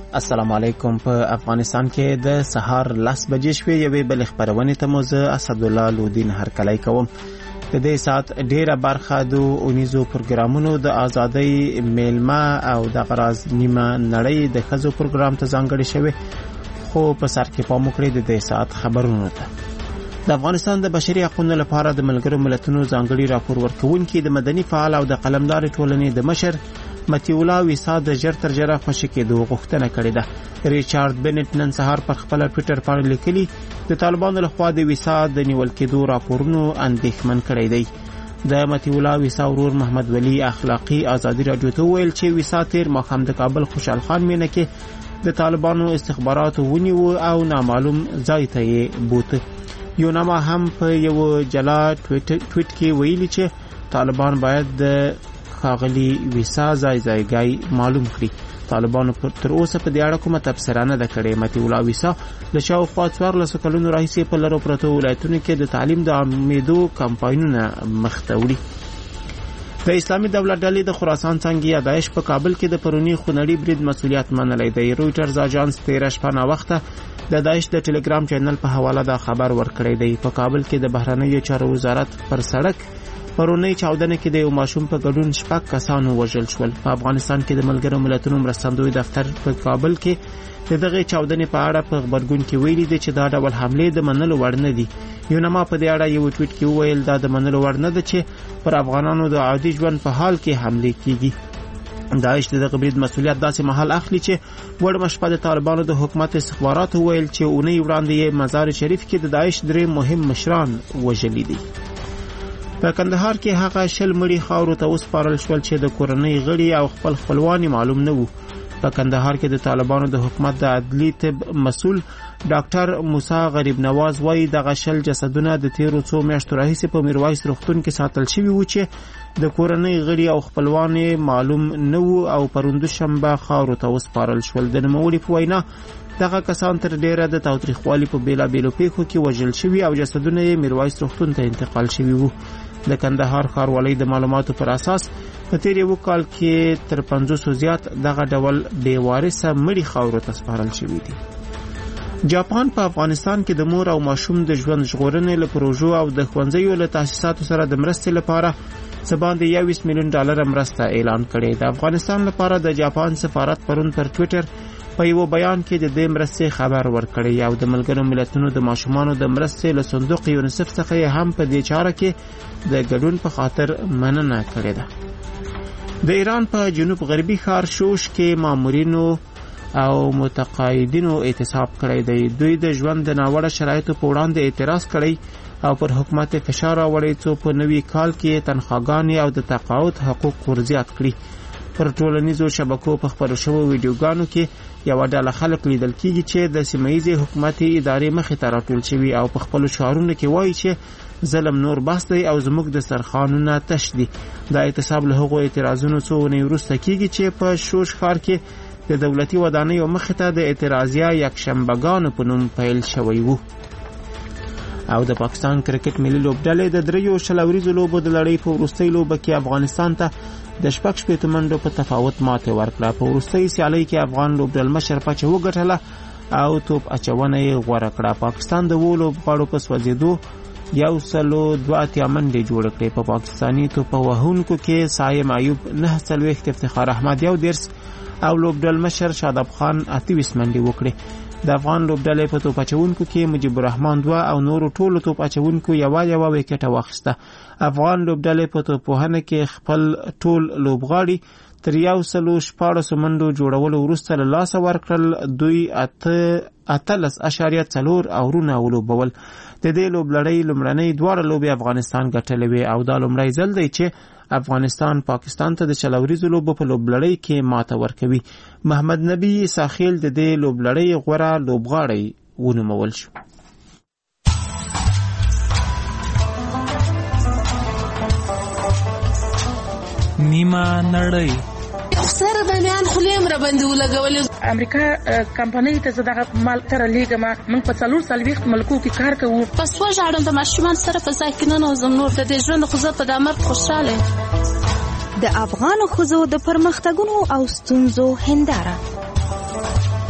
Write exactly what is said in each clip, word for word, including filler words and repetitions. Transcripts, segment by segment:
السلام علیکم. په افغانستان کې د سهار لس بجې شوې یوې بل خبرونه ته مو زه اسدالله لودین هرکلی کوم. د دې سات ډیره برخه د اونیزو پروګرامونو د ازادۍ میلمه او د غراز نیمه نړۍ د خزو پروګرام ته ځانګړي شوی، خو په سر کې پام وکړئ د دې سات خبرونه ته. د افغانستان د بشري حقوقو لپاره د ملګرو ملتونو ځانګړي راپور ورکونکي د مدني فعال او د قلمدار ټولنې د مشر متیولا ویسا د جر تر جره خوشی کېدو غوښتنه کړې ده. ریچارډ بنټ نن سهار پر خپل ټوئیټر باندې لیکلي د طالبانو لخوا د ویسا د نیول کېدو راپورونو اندېښمن کړی دی. د متیولا ویسا ورور محمد ولی اخلاقی ازادي رادیو ته ویل چې ویسا تیر ماښام د کابل خوشحال خان مینه کې د طالبانو استخباراتو ونیو او نامعلوم ځای ته یې بوته. یو نامه هم په یو جلا ټویټ کې ویلي چې طالبان باید د خاغلی ویسا ځای ځایګای معلوم کړي. طالبانو تر اوسه په دې اړه کومه تبصره نه ده کړې. متیولا ویسا له شاوخوا څوارلسو کلونو راهیسې په لرو پرتو ولایتونو کې د تعلیم د عامېدو کمپاینونه مخ ته وړي. د اسلامي دولت ډلې د خراسان څنګه داعش په کابل کې د پرونی خونړي برید مسؤلیت منلی دی. رویټرز اژانس تیره شپه ناوخته د داعش د ټلګرام چینل په حواله دا خبر ورکړی دی. په کابل کې د بهرنیو چارو وزارت پر سړک پرونی چاودنه کې د یو ماشوم په ګډون شپږ کسانو وژل شول. په افغانستان کې د ملګرو ملتونو مرستندوی دفتر په کابل کې د دغه چاودنې په اړه په خبرګون کې ویلي دی چې دا ډول حمله د منلو وړ نه دي. یو نما په دې اړه یو ټویټ کې وویل دا د منلو وړ نه ده چې پر افغانانو د عادي ژوند په حال کې حمله کیږي. داعش د دغه برید مسؤلیت داسې محل اخلي چې وړ مشپه د طالبانو د حکومت استخباراتو ویل چې اونۍ وړاندې مزار شریف کې د داعش درې مهم مشران وژلي دي. په کندهار کې هغه شل مړي خاورو ته وسپارل شول چې د کورنۍ غړي او خپل خپلوان معلوم نه وو. په کندهار کې د طالبانو د حکومت د عدلی طب مسؤل ډاکټر موسی غریب نواز وایي دغه شل جسدونه د تیرو څو میاشتو راهیسې په میرویس روغتون کې ساتل شوي وو چې د کورنۍ غړي او خپلوان معلوم نه وو او پروند شنبه خاورو ته وسپارل شول. د نوموړي په وینا دغه کسان تر ډیره د تاوتریخوالي په بیلابیلو پیښو کې وژل شوي او جسدونه یې میرویس روغتون ته انتقال شوي وو. د کندهار ښاروالۍ د معلوماتو پر اساس په تیر یو کال کې تر پنځوسو زیات دغه ډول بې وارثه مړي خاورو ته سپارل شوي دي. جاپان په افغانستان کې د مور او ماشوم د ژوند ژغورنې له پروژو او د ښوونځیو له تاسیساتو سره د مرستې لپاره څه باندې یویشت میلیون ډالر مرسته اعلان کړې. د افغانستان لپاره د جاپان سفارت پرون پر ټویټر په یو بیان کې د دې مرستې خبر ورکړی او د ملګرو ملتونو د ماشومانو د مرستې له صندوق یونیسف څخه هم په دې چاره کې د ګډون په خاطر مننه کړې ده. د ایران په جنوب غربي ښار شوش کې مامورینو او متقاعدینو اعتصاب کړی دی. دوی د ژوند د ناوړه شرایطو په وړاندې اعتراض کړی او پر حکومت فشار راوړی څو په نوي کال کې تنخواګانې او د تقاعد حقوق ورزیات کړي. پر ټولنیزو شبکو په خپرو شوو ویډیوګانو کې یو ډله خلک لیدل کیږي چې د سیمه‌ییزې حکومتي ادارې مخې ته راټول شوي او په خپلو شعارونو کې وایي چې ظلم نور بس دی او زموږ د سرخانونه تش دي. دا اعتصاب له هغو اعتراضونو څو اونۍ وروسته کیږي چې په شوش ښار کې د دولتي ودانیو مخې ته د اعتراضیه یکشنبهګانو په نوم پیل شوی وو. او د پاکستان کرکټ ملي لوبډلې د دریو شل اوریزو لوبو د لړۍ په وروستۍ لوبه کې افغانستان ته د شپږ شپېتو منډو په تفاوت ماتې ورکړه. په وروستۍ سیالۍ کې افغان لوبډلمشر پچه وګټله او توپ اچونه یې غوره کړه. پاکستان د اوو لوبغاړو په سوځېدو یو سلو دوه اتیا منډې جوړې کړې. په پاکستاني توپ وهونکو کې سایم ایوب نهه څلوېښت، افتخار احمد یو دېرس او لوبډلمشر شاداب خان اته منډې وکړې. د افغان لوبډلې په توپ اچونکو کې مجيب الرحمن دوه او نورو ټولو توپ اچونکو یو یو وکټه واخیسته. افغان لوبډلې په توپوهنه کې خپل ټول لوبغاړي تر یو سلو شپاړسو منډو جوړولو وروسته له لاسه ورکړل. دوی اته اتلس اشاریه څلور اورونه ولوبول. د دې لوبلړۍ لومړنۍ دواړه لوبې افغانستان ګټلې وې او دا لومړی ځل دی چې افغانستان پاکستان ته د چلوریزو لوبو په لوبلړۍ کې ماته ورکوي. محمد نبی ساخیل د دې لوبلړۍ غوره لوبغاړی ونومول شو. نیمه نړۍ سره د میان خلیم را باندې ولګولې. امریکا کمپنۍ ته زداغه مال تر لیګه ما من په څلور سالويخت ملکو کې کار کوو. پس وژاړم د ماشومان سره په ځای کې نه نوزم نور د دې ژوند خو زه په دامر خوشاله. د افغان خزو د پرمختګونو او ستونزو هنداره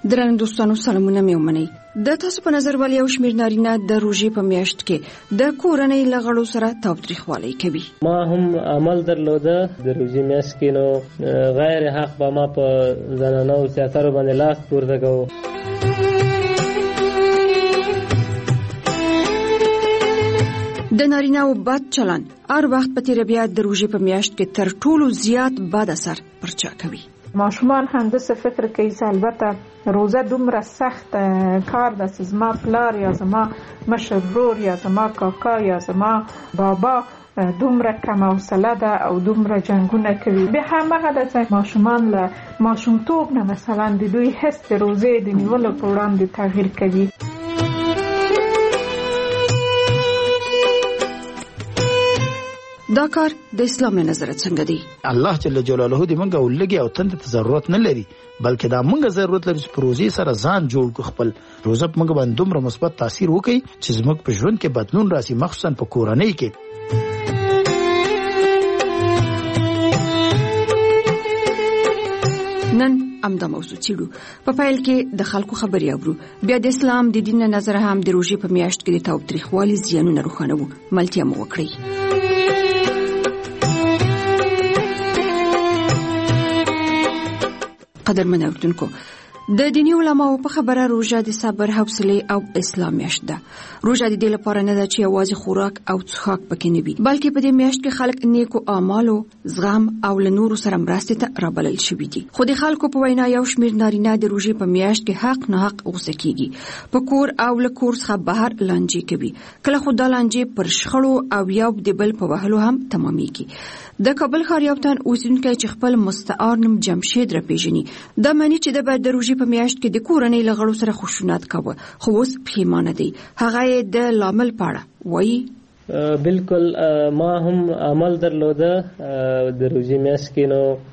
درنو دوستانو سلامونه مې ومنئ. د تاسو په نظر ولې یو شمېر نارینه د روژې په میاشت کې د کورنۍ له غړو سره تاوتریخوالی کوي؟ ما هم عمل درلوده د روژې میاشت کې، نو غیر حق به ما په زنانو سیاسترو باندې لاس پورته کوو. د نارینه‌و بد چلند هر وخت په تیره بیا د روژې په میاشت کې تر ټولو زیات بد اثر پر چا کوي؟ ماشومان هم داسې فکر کوي چې البته روزه دومره سخت کار ده چې زما پلار یا زما مشر ورور یا زما کاکا یا زما بابا دومره کم حوصله ده او دومره جنگونه کوي. به همغه ده چې ماشومان له ماشومتوب نه مثلا د دوی حس د روزې د نیولو په وړاندې تغییر کوي. دا کار د اسلام له نظره څنګه دی؟ الله جل جلاله دې موږ ولګي او تند ته ضرورت نه لري، بلکې دا موږ ضرورت لري چې پروژې سره ځان جوړ کړو. خپل روزه موږ باندې دومره مثبت تاثیر وکړي چې زموږ په ژوند کې بدلون راشي، مخصوصا په کورنۍ کې. نن امدا موضوع چیرو په فایل کې د خلکو خبري اورو. بیا د اسلام د دین نظر هم د روژې په میاشت کې د تاوتریخوالي زیانونه روښانه وو. ملتیا مو وکړئ. قدرمن اوردونکو، د دینی علماو په خبره روژه د صبر، حوصله او اسلام میاشت ده. روژه د دې لپاره نه ده چې یوازې خوراک او څښاک پکې نه وي، بلکې په دې میاشت کې خلک نیکو اعمالو، زغم او له نورو سره مرستې ته رابلل شوي دي. خو د خلکو په وینا یو شمېر نارینه د روژې په میاشت کې حق نه حق غوسه کیږي، په کور او له کور څخه بهر لانجې کوي. کله خو دا لانجې پر شخړو او یو د بل په وهلو هم تمامېږي. د کابل ښار یو تن اوسیدونکی چې خپل مستعار نوم جمشید را پیژني، دا معنی چې د بعد د روژې په میاشت کې د کورنۍ له غړو سره خشونت کاوه، خو اوس پښیمانه دی. هغه یې د لامل په اړه وایي. بالکل ما هم عمل درلوده د روژې میاشت کې،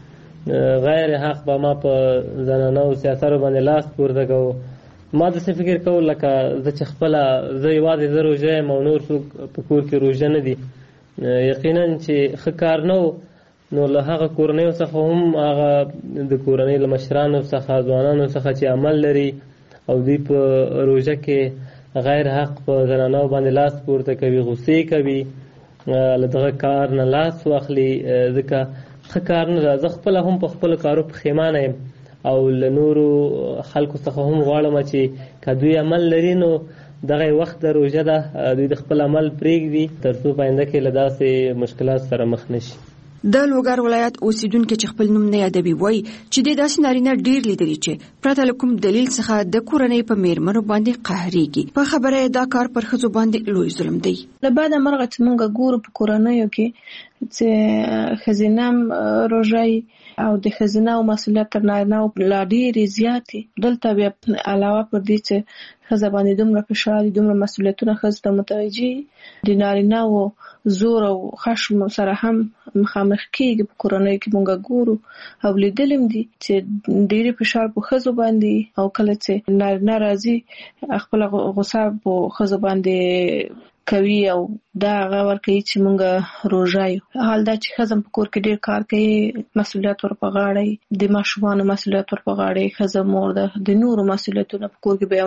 نو غیر حق به ما په زنانو سیاسترو باندې لاس پورته کوو. ما داسې فکر کوو لکه زه چې خپله زه یوازې زه روژه یم او نور څوک په کور کې روژه نه دي. یقینا چې ښه کار نه و، نو له هغه کورنیو څخه هم هغه د کورنۍ له مشرانو څخه، ځوانانو څخه چې عمل لري او دوی په روژه کې غیر حق په زنانو باندې لاس پورته کوي، غصې کوي، له دغه کار نه لاس واخلي، ځکه ښه کار نه ده. زه خپله هم په خپلو کارو پښیمانه یم او له نورو خلکو څخه هم غواړم چې که دوی عمل لري نو دغه وخت د روژه ده، دوی د خپل عمل پرېږدي تر څو په آینده کې له داسې مشکلات سره مخ نشي. د لوګر ولایت اوسیدونکو چې خپل نوم نه یادوي وایي چې د داسې نارینه ډیر لیدلي چې پرته له کوم دلیل څخه د کورنۍ په میرمنو باندې قهرېږي. په خبره دا کار پر ښځو باندې لوی ظلم دی. له بعده مرغه چې موږ ګورو په کورنیو کې چې ښځینه روژه او د ښځینه مسؤلیت تر نارینه‌و لا ډېرې زیاتې. دلته بیا علاوه پر دې چې ښځه باندې دومره فشار دي، دومره مسؤلیتونه ښځو ته متوجه د نارینه‌و زور او خشم سره هم مخامخ کېږي. په کورنیو کې موږ ګورو او لیدلیم دي چې ډېرې فشار په ښځو باندې، او کله چې نارینه راځي خپله غوسه په ښځو باندې کوي او دا هغه ورکوي چې موږ روژه یو. حال دا چې ښځه په کور کې ډېر کار کوي، مسؤلیت ور په غاړه، د ماشومانو مسؤلیت ور په غاړه، ښځه مور ده، د نورو مسؤلیتونه په کور کې به یو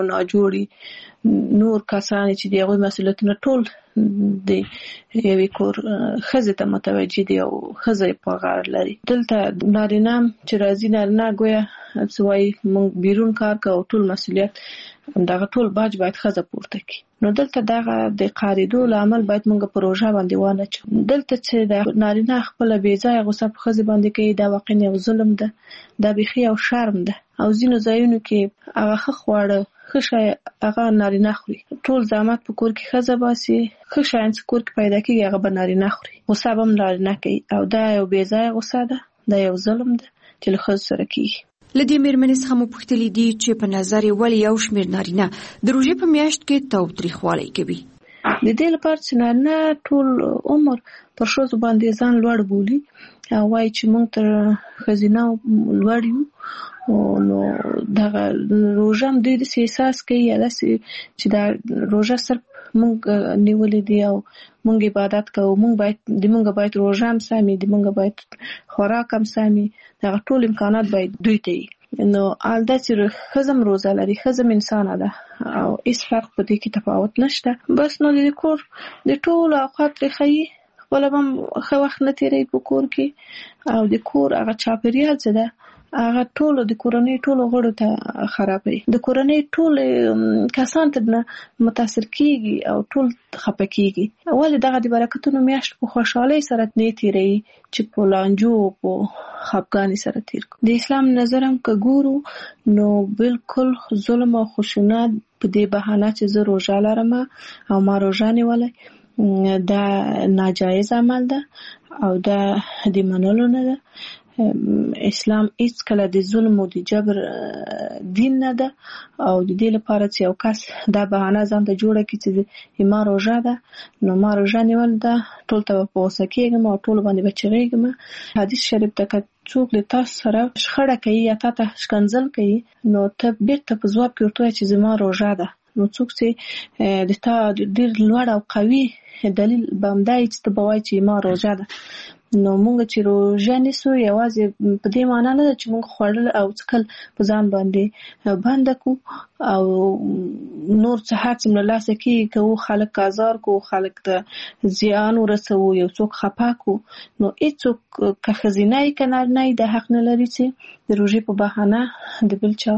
ناجوړي نور کسان چې د هغوی مسؤلیتونه ټول د یوې کور ښځې ته متوجه دي او ښځه په غاړه لري. دلته نارینه چې راځي، نارینه ګویا څه وایي موږ بیرون کار کوو، ټول مسؤلیت دغه ټول باج باید ښځه پورته کړي. نو دلته دغه د قاریدو لامل باید موږ په روژه باندې وانه چو. دلته چې د نارینه خپل بې ځایه غوسه په ښځې باندې کوي، دا واقعا یو ظلم ده، دا بیخي یو شرم ده. او ځینو ځایونو کې هغه ښه خواړه، ښه شی هغه نارینه خوري، ټول زحمت په کور کې ښځه باسي، ښه شیان چې کور کې پیدا کېږي هغه به نارینه خوري، غوسه به هم نارینه کوي. او دا یو بې ځایه غوسه ده، دا یو ظلم ده چې له ښځو سره کېږي. له دې میرمنې څخه مو پوښتلي دي چې په نظر یې ولې یو شمېر نارینه د روژې په میاشت کې تاوتریخوالی کوي. د دې لپاره چې نارینه ټول عمر پر ښځو باندې ځان لوړ بولي او وایي چې موږ تر ښځینه لوړ یو، نو دغه روژه هم دوی داسې احساس کوي یا داسې چې دا روژه صرف موږ نیولې دي او موږ عبادت کوو، موږ باید د موږ باید روژه هم سمي، د موږ باید خوراک هم سمي، دغه ټول امکانات باید دوی ته وي. نو الدا چې خزم روزه لري خزم انسان ده او هیڅ فرق په دې کې تفاوت نشته. بس نو د کور د ټول اوقات لخي خپل هم خو وخت نه تیری په کور کې او د کور هغه چاپیریال څه ده هغه ټول د کورنۍ ټول غړو ته خرابوي. د کورنۍ ټول کسان ته متاثر کیږي او ټول خپه کیږي. ولې دغه د برکتونو میاشت په خوشحالۍ سره نه تیری چې په لانجو په خپګانی سره تیر کو. د اسلام نظرم که ګورو نو بالکل ظلم او خشونت په دې بهانه چې زه روزه لرم او ما روزه نیولې دا ناجایز عمل ده او دا د منلو نه ده. اسلام هیڅ کله د ظلم او د جبر دین نه ده او د دې لپاره چې یو کس دا بهانه ځان ته جوړه کړي چې ما روزه ده نو ما روزه نیول ده ټول ته په اوسه کېږم او ټول باندې بچغېږم. حدیث شریف ته څوک له تاسو سره شخړه کوي یا تاسو شکنځل کوي نو ته بیرته په ځواب کې ورته چې زما روزه ده نو څوک چې د تا ډېر لوړ او قوي دلیل بامدای چې ته بوای چې ما روزه ده نو مونږ چې روزه نیسو یوازې په دې معنی نه چې مونږ خوړل او څکل په ځان باندې بند کو او نور څه هڅه مله لاسه کې کو خلک آزار کو خلک ته زیان ورسو یو څوک خپا کو نو هیڅوک که خزینه کنه نه د حق نه لري چې د روزي په بهانه د بل چا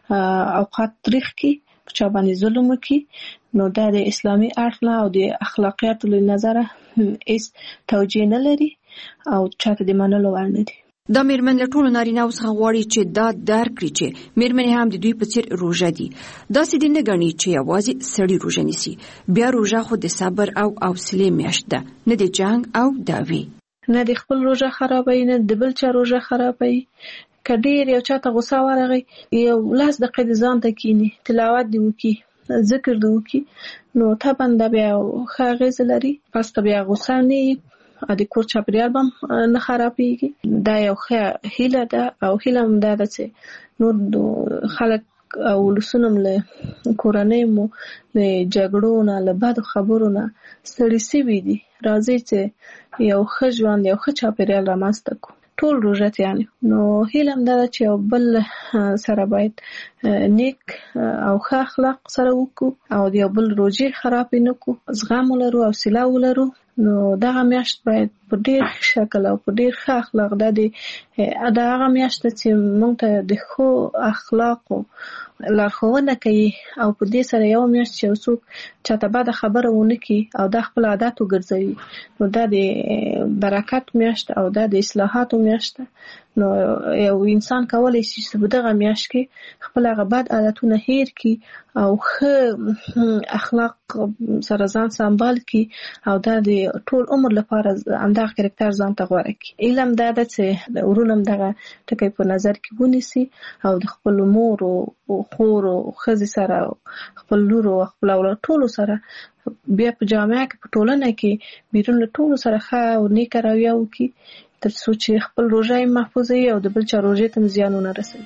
اوقات تاریخ کې چا باندې ظلم وکي نو دا د اسلامي اړخ او د اخلاقیاتو له نظره هیڅ توجیه نه لري او چاته د منلو وړ نه دي. دا میرمن له ټولو نارینه‌وو څخه غواړي چې دا درک کړي چې میرمنې هم د دوی په څیر روژه دي. داسې دي نه ګڼي چې یوازې سړي روژه نیسي. بیا روژه خو د صبر او حوصلې میاشت ده، نه د جنګ او دعوې. نه د خپل روژه خرابوي نه د بل چا روژه خرابوي. که ډېر یو چاته غوسه ورغی یو لاس دقیقې د ځان ته کینی تلاوت دی وکي ذکر دی وکي نو طبعا دا بیا ښه اغېزه لري. پس ته بیا غوسه نه د کور چاپېریال به هم نه خرابېږي. دا یو ښه هیله ده او هیله هم دا ده چې نور خلک او ولسونه هم له کورنۍ مو له جګړو نه له بدو خبرو نه ستړي سوي دي. راځئ چې یو ښه ژوند یو ښه چاپېریال رامنځته کړو ټول روژه یعنی. نو هیله هم دا ده چې یو بل سره باید نیک او ښه اخلاق سره وکړو او د یو بل روژې خرابې نه کړو، زغم ولرو او حوصله ولرو. نو دغه میاشت باید په ډېر شکل او په ډېر ښه اخلاق د دې د هغه میاشت چې موږ ته د ښو اخلاقو لارښوونه کوي او په دې سره یو میاشت چې یو څوک چاته بده خبره ونه کړي او دا خپل عادت وګرځوي نو دا د برکت میاشت او دا د اصلاحاتو میاشت. نو یو انسان کولی شي چې په دغه میاشت کې خپل هغه بد عادتونه هیر کړي او ښه اخلاق سره ځان سمبال کړي او دا د ټول عمر لپاره همدغه کرکټر ځان ته غوره کړي. علم دا ده چې ورونه هم دغه ټکی په نظر کې ونیسي او د خپل مور او خور او ښځې سره خپل لور او خپل اولاد ټولو سره بیا په جامعه کې په ټولنه کې بیرون له ټولو سره ښه او نیکه رویه وکړي تر څو چې خپل روژه یې محفوظ وي او د بل چا روژې ته زیان ونه رسوي.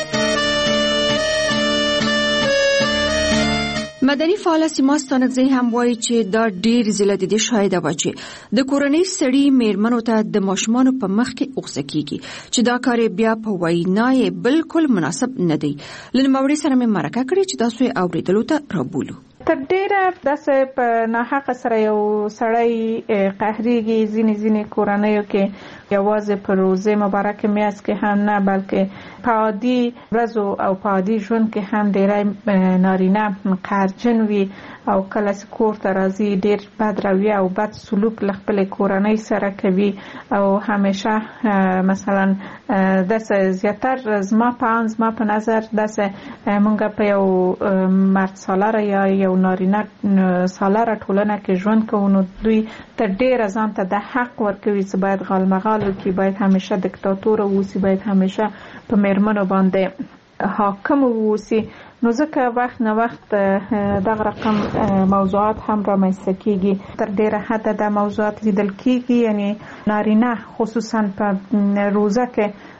مدني فعاله سیما ستانکزی هم وایي چې دا ډېر ځله د دې شاهده وه چې د کورنۍ سړي میرمنو ته د ماشومانو په مخ کې اوغزه کیږي چې دا کار بیا په وینا یې بالکل مناسب نه دی. له نوموړي سره مې مرکه کړې چې تاسو یې اورېدلو ته رابولو. تر ډیره داسې په ناحقه سره یو سړی قهرېږي ځینې ځینې کورنیو کې یوازې په روزې مبارکه میاشت کې هم نه بلکې په عادي ورځو او په عادي ژوند کې هم ډېری نارینه قهرجن وي او کله چې کور ته راځي ډېر بد رویه او بد سلوک له خپلې کورنۍ سره کوي او همیشه مثلا داسې زیاتر زما په ان زما په نظر داسې موږ په یو مرد سالاره یا یو نارینه سالاره ټولنه کې ژوند کوو نو دوی تر ډېره ځان ته د حق ورکوي چې باید غالمغال وکړي، باید همیشه دیکتاتور اوسي، باید همیشه په میرمنو باندې حاکم اوسي. نو ځکه وخت نه وخت دغه رقم موضوعات هم رامنځته کیږي. تر ډیره حده د موضوعات لیدل کیږي یعنی نارینه خصوصا په روزه کې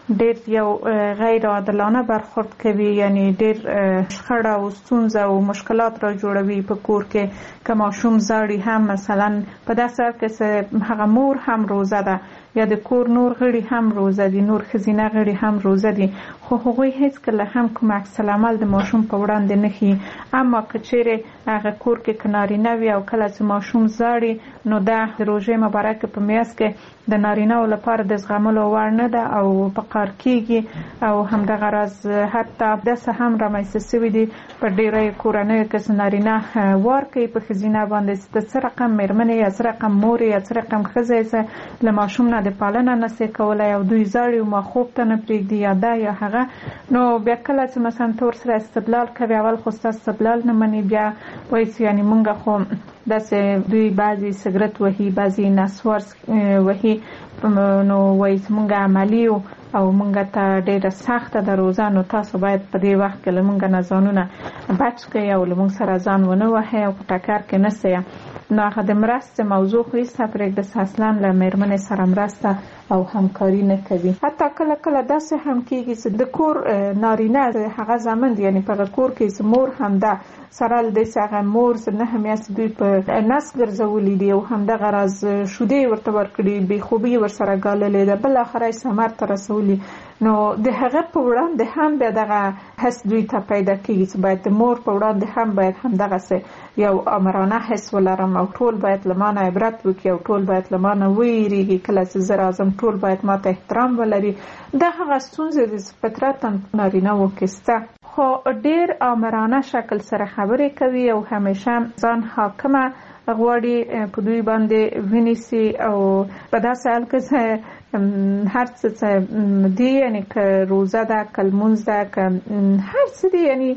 ډېر یو غیر عادلانه برخورد کوي، یعنی ډېر شخړه او ستونزه او مشکلات را جوړوي په کور کې. که ماشوم زاړي هم مثلا په داسې حال کې هغه مور هم روزه ده یا د کور نور غړي هم روزه دي، نور ښځینه غړي هم روزه دي، خو هغوی هیڅکله هم کوم عکس العمل د ماشوم په وړاندې نه ښیي. اما که چیرې هغه کور کې که نارینه وي او کله چې ماشوم زاړي نو دا د روژې مبارکې په میاشت کې د نارینه‌و لپاره د زغملو وړ نه ده او په قهر کېږي. او همدغه راز حتی داسې هم رامنځته شوي دي په ډېرو کورنیو کې چې نارینه وار کوي په ښځینه باندې چې ته څه رقم مېرمن یا څه رقم مور یا څه رقم ښځه یې چې له ماشوم نه د پالنه نشي کولی او دوی زاړي او ما خوب ته نه پرېږدي یا دا یا هغه. نو بیا کله چې مثلا تور سره استدلال کوي، اول خو ستا استدلال نه مني، بیا وایي چې یعنې مونږ خو داسې دوی بعضې سګرټ وهي، بعضې نسوار وهي، نو وایي چې مونږ عملي یو او مونږ ته ډېره سخته ده روزه، نو تاسو باید په دې وخت کې له مونږ نه ځانونه بچ کړئ او له مونږ سره ځان ونه وهئ او په ټکر کې نه سئ. نو هغه د مرستې موضوع خو هېڅ پرېږده، اصلا له مېرمنې سره مرسته او همکاري نه کوي. حتی کله کله داسې هم کېږي چې د کور نارینه هغه زامن دي، یعنې په هغه کور کې چې مور هم ده سره له دې چې هغه مور چې نهه میاشتې دوی په نس ګرځولي دي او همدغه راز شیدې ورته ورکړي، بېخوبي ورسره ګاللې ده، بالاخره یې ثمر ته رسولي. نو د هغه په وړاندې هم بیا دغه حس دوی ته پیدا کېږي چې باید د مور په وړاندې هم باید همدغسې یو آمرانه حس ولرم او ټول باید له ما نه عبرت وکړي او ټول باید له ما نه ویریږي، کله چې زه راځم ټول باید ما ته احترام ولري. دا هغه ستونزې دي چې فطرتاً نارینه‌وو کې شته، خو ډېر آمرانه شکل سره خبرې کوي او همیشه ځان حاکمه غواړي په دوی باندې ونیسي او په داسې حال کې هر څه دي، یعنی که روزه ده، که لمونځ ده، که هر څه دي، یعنی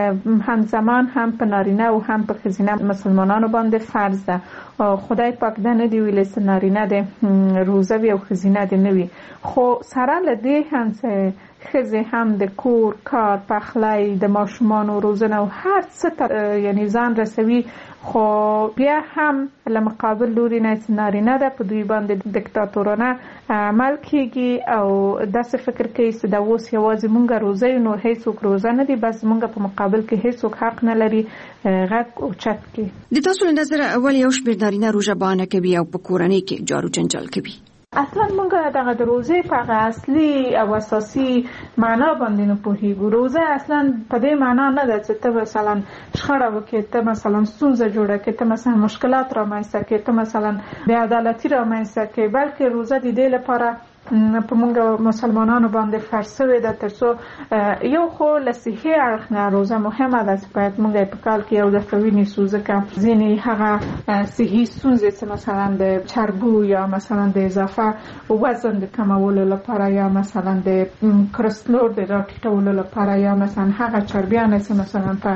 همزمان هم په نارینه او هم په ښځینه مسلمانانو باندې فرض ده. خدای پاک ده نه دی ویلی چې نارینه دی روزه وي او ښځینه دی نه وي، خو سره له دې هم چې ښځې هم د کور کار، پخلی، د ماشومانو روزنه او هر څه ته یعنی ځان رسوي، خو بیا هم له مقابل لوري نه چې نارینه ده په دوی باندې دیکتاتورانه عمل کېږي او داسې فکر کوي چې دا اوس یوازې مونږ روزه یو، نو هیڅوک روزه نه دي، بس مونږ په مقابل کې هیڅوک حق نه لري غږ اوچت کړي. د تاسو له نظره اول یو شمېر نارینه روژه بهانه کوي او په کورنۍ کې جارو جنجال کوي. اصلا مونږ دغه د روزې په هغه اصلي او اساسي معنا باندې نه پوهېږو. روزه اصلا په دې معنا نه ده چې ته مثلا شخړه وکړې، ته مثلا ستونزه جوړه کړې، ته مثلا مشکلات رامنځته کړې، ته مثلا بې عدالتي رامنځته کړې، بلکې روزه د دې لپاره په مونږ مسلمانانو باندې فرض شوې ده تر څو یو خو له صحي اړخ نه روزه مهمه ده چې باید مونږ یې په کال کې یو دفعه ونیسو، ځکه ځینې هغه صحي ستونزې چې مثلا د چربو یا مثلا د اضافه وزن د کمولو لپاره یا مثلا د کلسترول د راټیټولو لپاره یا مثلا هغه چربیانې چې مثلا په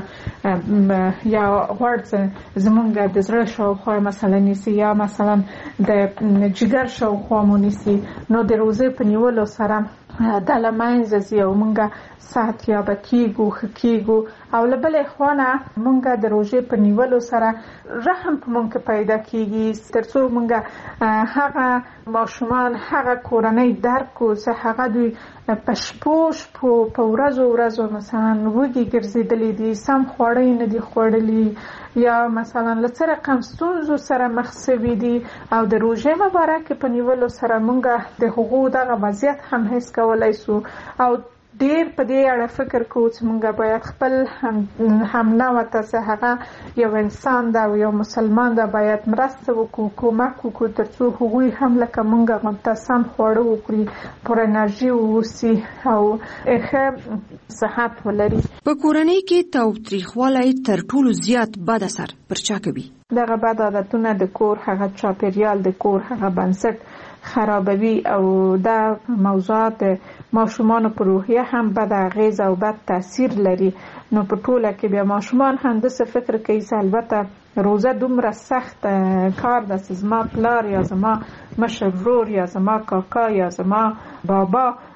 یا غوړ زمونږ د زړه شاوخوا مثلا نیسي یا مثلا د جګر شاوخوا مو نیسي، نو د روزه په نیولو سره د له منځه ځي او مونږ صحتیابه کېږو، ښه کېږو. او له بلې خوا نه مونږ د روژې په نیولو سره رحم په مونږ پیدا کېږي، تر څو مونږ هغه ماشومان، هغه کورنۍ درک کړو چې هغه دوی په شپو شپو په ورځو ورځو مثلا وږي ګرځېدلي دي، سم خواړه نه دي خوړلي یا مثلا له څه رقم ستونزو سره مخ شوي دي. او د روژې مبارکې په نیولو سره مونږ د هغو دغه وضعیت هم حس کولی سو او ډیر په دې اړه فکر کوو چې مونږ باید خپل هم نوع ته چې هغه یو انسان ده او یو مسلمان ده باید مرسته وکړو، کومک وکړو تر څو هغوی هم لکه مونږ غوندې سم خواړه وکړي، پر انرژي واوسي او ښه صحت ولري. په کورنۍ کې تاوتریخوالی تر ټولو زیات بد اثر پر چا کوي؟ دغه بد عادتونه د کور هغه چاپیریال، د کور هغه بنسټ خرابوي او دا موضوعات ماشومان په روحیه هم بد اغیز او بد تاثیر لري. نو په ټوله کې بیا ماشومان هم داسې فکر کوي چې البته روزه دومره سخت کار ده چې زما پلار یا زما مشر ورور یا زما کاکا یا زما بابا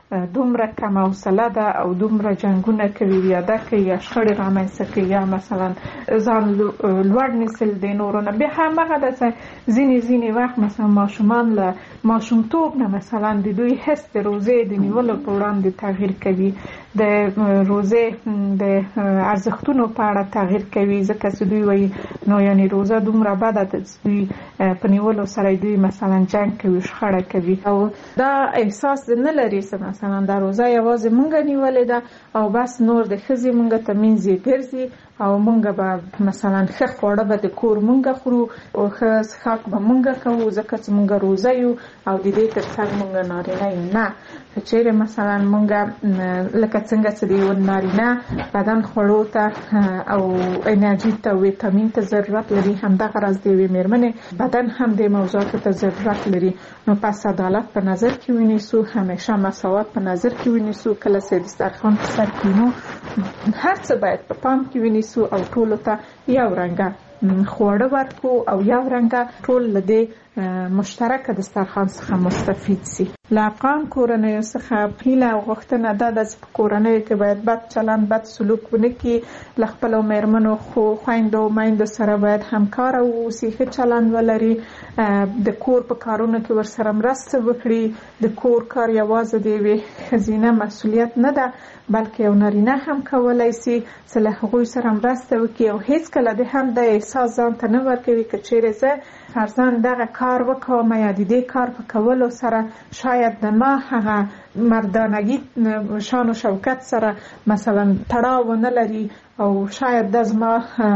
دومره کم حوصله ده او دومره جنګونه کوي یا ده کوي یا شخړې رامنځته کوي یا مثلا ځان لوړ نیسل د نورو نه. بیا همغه داسې ځینې ځینې وخت مثلا ماشومان له ماشومتوب نه مثلا د دوی حس د روزې د نیولو په وړاندې تغییر کوي، د روزې د ارزښتونو په اړه تغییر کوي، ځکه چې دوی وایي نو یعنی روزه دومره بده ده چې دوی په نیولو سره دوی مثلا جنګ کوي، شخړه کوي او دا احساس نه لري چې مثلا دا روزه یوازې مونږ نیولې ده او بس نور د ښځې مونږ ته منځ یې ګرځي او مونږ به مثلا ښه خواړه به د کور مونږ خورو او ښه څښاک به مونږ کوو ځکه چې مونږ روزه یو او د دې تر څنګ مونږ نارینه یو. نه، که چیرې مثلا مونږ لکه څنګه چې د یو نارینه بدن خوړو ته او انرژي ته ویټامین ته ضرورت لري، همدغه راز د یوې مېرمنې بدن هم د موضوعاتو ته ضرورت لري. نو پس عدالت په نظر کې ونیسو، همیشه مساوات په نظر کې ونیسو، کله چې دسترخوان په سر کینو هر څه باید په پام کې ونیسو او ټولو ته یو رنګه خواړه ورکو او یو رنګه ټول له دې مشترکه دسترخوان څخه مستفید سي. له افغان کورنیو څخه هیله او غوښتنه دا ده چې په کورنیو کې باید بد چلند بد سلوک ونه کړي، له خپلو مېرمنو خو خویندو میندو سره باید همکاره واوسي، ښه چلند ولري، د کور په کارونو کې ورسره مرسته وکړي. د کور کار یوازې د یوې ښځینه مسؤلیت نه ده بلکې یو نارینه هم کولی سي چې له هغوی سره مرسته وکړي او هیڅکله د هم د احساس ځان ته نه ورکوي که چیرې زه فرضاً دغه کار وکوم یا د دې کار په کولو سره شاید د ما هغه مردانگی شان و شوکت سره مثلا تړاو نه لري او شاید د زما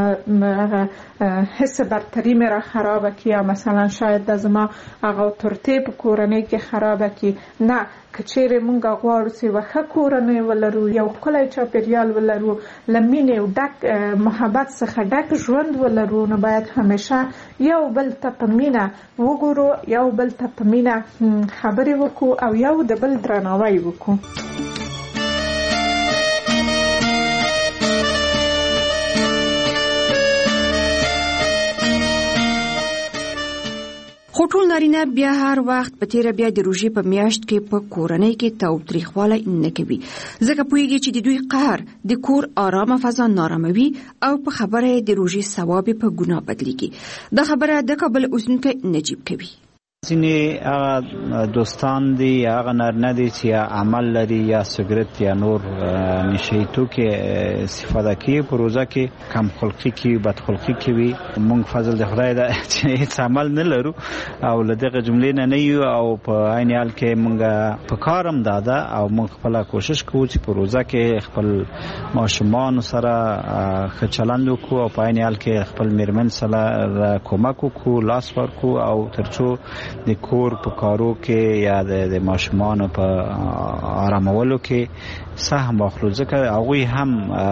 حس برتری مې را خرابه کړي یا مثلا شاید د زما هغه اتورټي په کورنۍ کې خرابه کړي. نه، که چیرې مونږ غواړو چې یوه ښه کورنۍ ولرو، یو ښکلی چاپېریال ولرو، له مینې او ډک محبت څخه ډک ژوند ولرو، نو باید همیشه یو بل ته په مینه وګورو، یو بل ته په مینه خبرې وکړو او یو د بل درناوی وکړو. خو ټول نارینه بیا هر وخت په تیره بیا د روژې په میاشت کې په کورنۍ کې تاوتریخوالی نه کوي، ځکه پوهیږي چې د دوی قهر د کور آرامه فضا ناراموي او په خبره د روژې ثواب په ګناه بدلیږي. دا خبره د کابل اوسیدونکی نجیب کوي. ځینې هغه دوستان دي یا هغه نارینه دي چې یا عمل لري یا سګرټ یا نور نشهیي توکي استفاده کوي، په روژه کې کم خلقي کوي، بد خلقي کوي. موږ فضل د خدای ده چې هیڅ عمل نه لرو او له دغه جملې نه نه یو او په عین حال کې موږ په کار هم دا ده او موږ خپله کوشش کوو چې په روژه کې خپل ماشومان سره ښه چلند وکړو او په عین حال کې خپل مېرمن سره کومک وکړو، لاس ورکړو او تر څو د کور په کارو کې یا د ماشومانو په آرامولو کې سهم واخلو، ځکه هغوی هم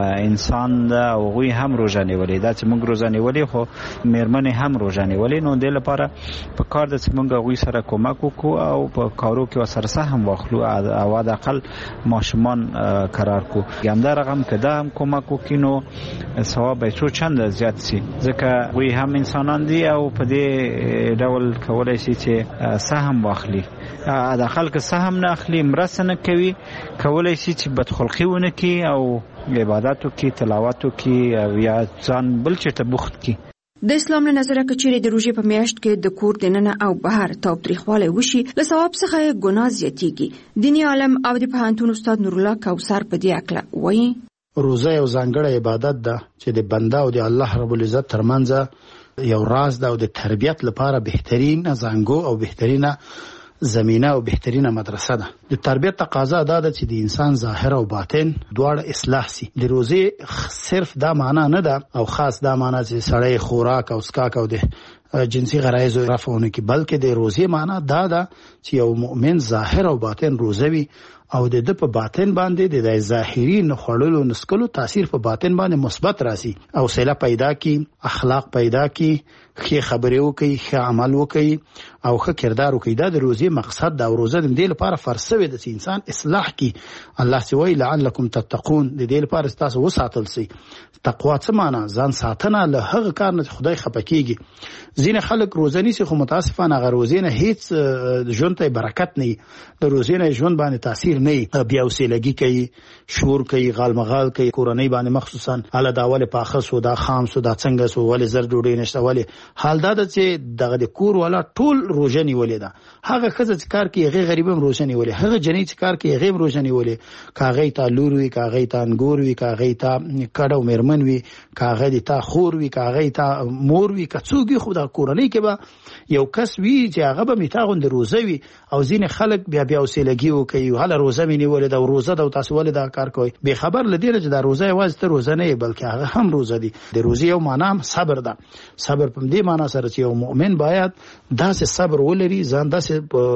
انسان ده او هغوی هم روژه نیولې ده چې موږ روژه نیولې خو مېرمنې هم روژه نیولې. نو دې لپاره په کار ده چې موږ هغوی سره کومک وکړو او په کارو کې ورسره سهم واخلو او حداقل ماشومان قرار کړو. همدا رقم که ده هم کومک وکړي نو ثواب به څو چنده زیات سي، ځکه هغوی هم انسانان دي او په دې ډول کولی شي چې سهم واخلي. حداقل که سهم نه اخلي، مرسته نه کوي، کولی شي چې بدخلقي ونه کړي او عباداتو کې تلاواتو کې یا ځان بل چېرته بوخت کړي. د اسلام له نظره که چیرې د روژې په میاشت کې د کور دننه او بهر تاوتریخوالی وشي، له ثواب څخه یې ګناه زیاتیږي. دیني عالم او د پوهنتون استاد نورالله کوثر په دې هکله وایي: روزه یو ځانګړی عبادت ده چې د بنده او د الله رب العزت ترمنځ یو راز ده او د تربیت لپاره بهترین زانګو او بهترینه زمینه او بهترینه مدرسه ده. د تربیت تقاضا دا ده چې د انسان ظاهر او باطن دواړه اصلاح سي. د روزې صرف دا معنا نه ده او خاص دا معنا چې سړی خوراک او اسکاک او د جنسي غرایز رفعونه کې، بلکې د روزې معنا دا ده چې یو مؤمن ظاهر او باطن روزوي او د د په باطن باندې د ظاهري نخړلو نسکلو تاثیر په باطن باندې مثبت راسي او سیله پیدا کی، اخلاق پیدا کی، ښه خبرې وکړي، ښه عمل وکړي او ښه کردار وکړي. دا د روزې مقصد دا. روزه د دې لپاره فرض شوی د انسان اصلاح کی. الله سوی لعلکم تتقون، د دې لپاره تاسو وساتل سي. تقوا څه معنا؟ ځان ساتنه له هغه کار نه خدای خپه کیږي. ځینې خلک روزه نیسي خو متاسفانه هغه روزې نه هیڅ ژوند ته برکت نه، د روزې نه ژوند باندې تاثیر نه بیا وسیلګي کوي شور کوي غالمغال کوي کورنۍ باندې مخصوصا اله داوله پاخه سو دا خام سو دا څنګه سو ولې زر ډوډۍ نشته ولې حال دا چې دغه د کور والا ټول روزنی ولې دا هغه خزه چې کار کوي هغه غریبم روزنی ولې هغه جنې چې کار کوي هغه روزنی ولې کاغې تا لور وی کاغې تا انګور وی کاغې تا کډو مرمن وی کاغې تا خور وی کاغې تا مور وی کڅوږي خو دا کورنۍ کې به یو کس وی چې هغه به میتاغون د روزه وی او ځین خلک بیا بیا وسیلګي وکي هله روزه مې نیولې دا روزه دا تاسو ولې دا کار کوي به خبر لدی چې دا روزه واز ته روزه نه بلکې هغه هم روزه دي د روزه یو معنا صبر ده صبر په دې معنا سره چې یو مؤمن باید داسې صبر ولري ځان داسې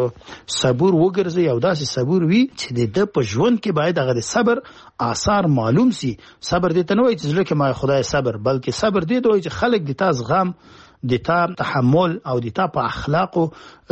صبر وګرځي او داسې صبر وي چې د په ژوند کې باید هغه د صبر آثار معلوم سي صبر دې ته نه وایي چې ځکه ما خدای صبر بلکې صبر دې ته وایي چې خلک د تاسو غم د تا تحمل او د تا په اخلاقو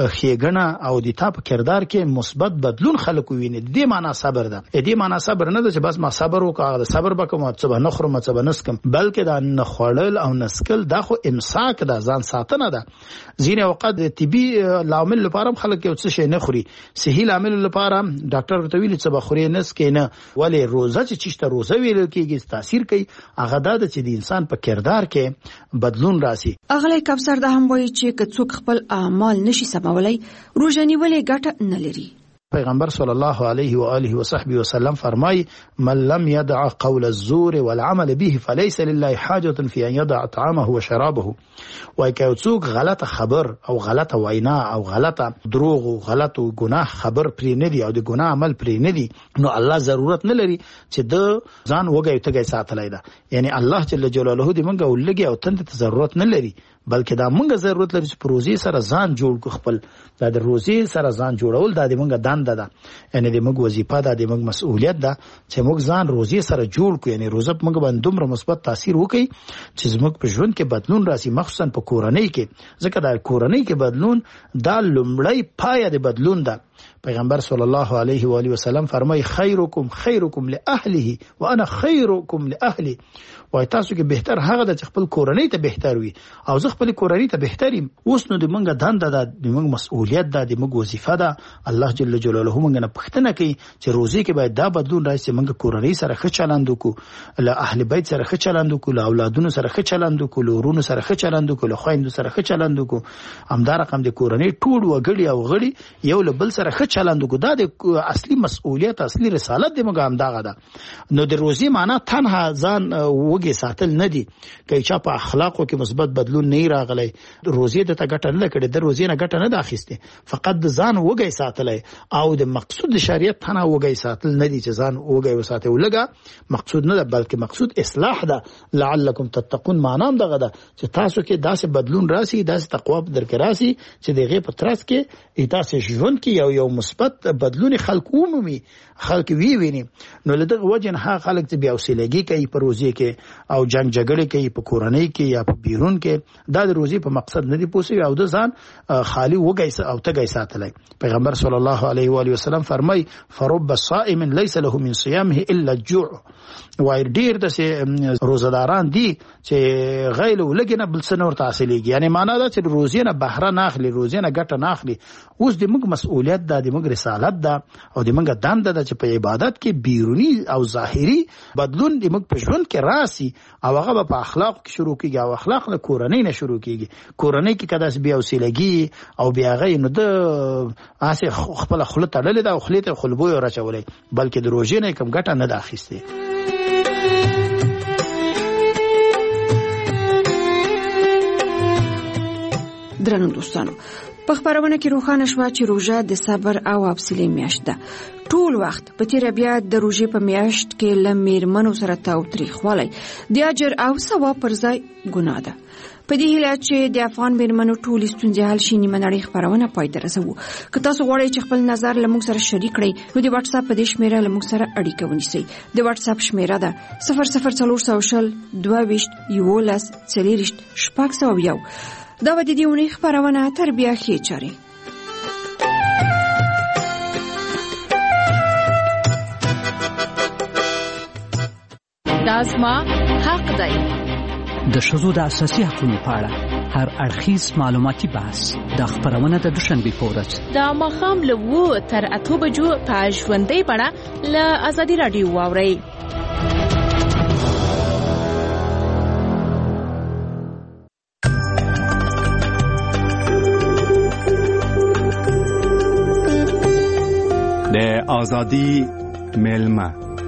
خېګنه او د تا په کردار کې مثبت بدلون خلکو ویني د دې معنا صبر ده د دې معنا صبر نه ده چې بس ما صبر وکړم صبر وکم او څه نه خورم څه نه نسکم بلکې دا نه خړل او نسکل دا خو امساک ده ځان ساتنه ده ځینې وخت د طبي لامل لپاره خلک یو څه شي نه خوري صحیح لامل لپاره ډاکټر ته ویل چې بخوري نسکینه ولی روزه چې چشته روزه ویل کېږي تاثیر کوي هغه دا چې د انسان په کردار کې بدلون راسي اغلی کبسر دا هم وایي چې که څوک خپل اعمال نشي سمولای روزه نیولې ګټه نه لري پیغمبر صلی الله علیه و آله و صحبه وسلم فرمای من لم يدع قول الزور والعمل به فليس لله حاجة في ان يدع طعامه وشرابه وای که څوک غلطه خبر او غلطه وینا او غلطه دروغ او غلطه ګناه خبر پرې نه دی او د ګناه عمل پرې نه دی نو الله ضرورت نه لري چې د ځان وګي تګي ساتلای دا یعنی الله جل جلاله دې مونږه ولګي او تند ته ضرورت نه لري بلکې دا مونږه ضرورت لري چې پروژې سره ځان جوړ کو خپل دا د روزي سره ځان جوړول دا د مونږه دنده ده یعنی د مونږ وظیفه ده د مونږ مسؤلیت ده چې مونږ ځان روزي سره جوړ کو یعنی روزه مونږ باندې دومره مثبت تاثیر وکړي چې زموږ په ژوند کې بدلون راسي مخصوصا په کورنۍ کې ځکه دا کورنۍ کې بدلون دا لومړی پایه د بدلون ده پیغمبر صلی الله علیه و آله وسلم فرمای خیرکم خیرکم لاهله وانا خیرکم لاهلی وای تاسو کې بهتر هغه د خپل کورنۍ ته بهتر وي او زه خپل کورنۍ ته بهتریم اوس نو د مونږه دنده ده د مونږ مسؤلیت ده د مونږ وظیفه ده الله جل جلاله مونږ نه پښتنه کوي چې روزي کې باید دا بدلون راشي مونږ کورنۍ سره ښه چلند وکړو له اهل بیت سره ښه چلند وکړو له اولادونو سره ښه چلند وکړو له ورونو سره ښه چلند وکړو له خويندو سره ښه چلند وکړو همدا رقم د کورنۍ ټول وګړي او غړي یو له بل سره ښه چلند وکړو دا د اصلي مسؤلیت اصلي رسالت د مونږ همداغه ده نو د روزي معنا تنها ځان وګي ساتل نه دي که چا په اخلاقو کې مثبت بدلون نه راغلی روزي د ته ګټه نه کړي د روزي نه ګټه نه داخسته فقط د ځان وګي ساتلای او د مقصود شریعت تنها وګي ساتل نه دي چې ځان وګي وساته ولګه مقصود نه ده بلکې مقصود اصلاح ده لعلکم تتقون معنا هم دغه ده چې تاسو کې داسې بدلون راسي داسې تقوا درک راسي چې دغه په ترڅ کې تاسو ژوند کې یو یو مثبت بدلون خلق عمومي خلق وی ویني نو لدغه وجه نه خلک چې بیا وسیلګي کوي په روزي کې او جنگ جګړه کوي په کورنۍ کې یا په بیرون کې دا د روزي په مقصد نه دی پوسي او د ځان خالی وګي او تګي ساتلای پیغمبر صلی الله علیه و آله وسلم فرمای فرب صائم ليس له من صيامه الا الجوع وای ډیر د روزداران دي چې غیل ولګنه بل سنور تحصیلېږي یعنی معنا دا چې روزي نه بهره نه اخلي روزي نه ګټه نه اخلي اوس د موږ مسؤلیت ده د موږ رسالت ده او د موږ دنده ده چې په عبادت کې بیرونی او ظاهري بدلون د موږ په ژوند کې راسي او هغه په اخلاق کې شروع کیږي او اخلاق له کورنۍ نه شروع کیږي کورنۍ کې کداس بیا وسیلګي او بیا غي نو د اسه خپل خپل تړلې ده او خلیته خلبو راچولې بلکې د روزي نه کم ګټه نه داخسته درنو دوستانو په خبرونه کې روښانه شو چې روزه د صبر او حوصله میاشت ده ټول وخت په تیر بیا د روزي په میاشت کې لمیر منو سره تاوتریخوالی د اجر او ثواب پر ځای ګناه ده په دې هیله چې د افغان بیرمنو ټول ستونزې حل شي نیمه نړۍ خبرونه پای ته رسوو که تاسو غواړئ چې خپل نظر له موږ سره شریک کړئ نو د واتس اپ په دې شمیره له موږ سره اړیکه ونیسئ د واتس اپ شمیره ده صفر صفر څلور سوشل دوه ویشت یولس څلېرویشت شپږ سوه یو دا به د دې اونۍ خبرونه تربیه ښې چارې دا زما حق دی د ښځو د اساسي حقوقو په اړه هر اړخیز معلوماتي بحث د خبرونه د دوشنبه په ورځ د ماخام له وو تر اته بجو په ژوندۍ بڼه له ازادي رادیو واوري. د ازادي میلمه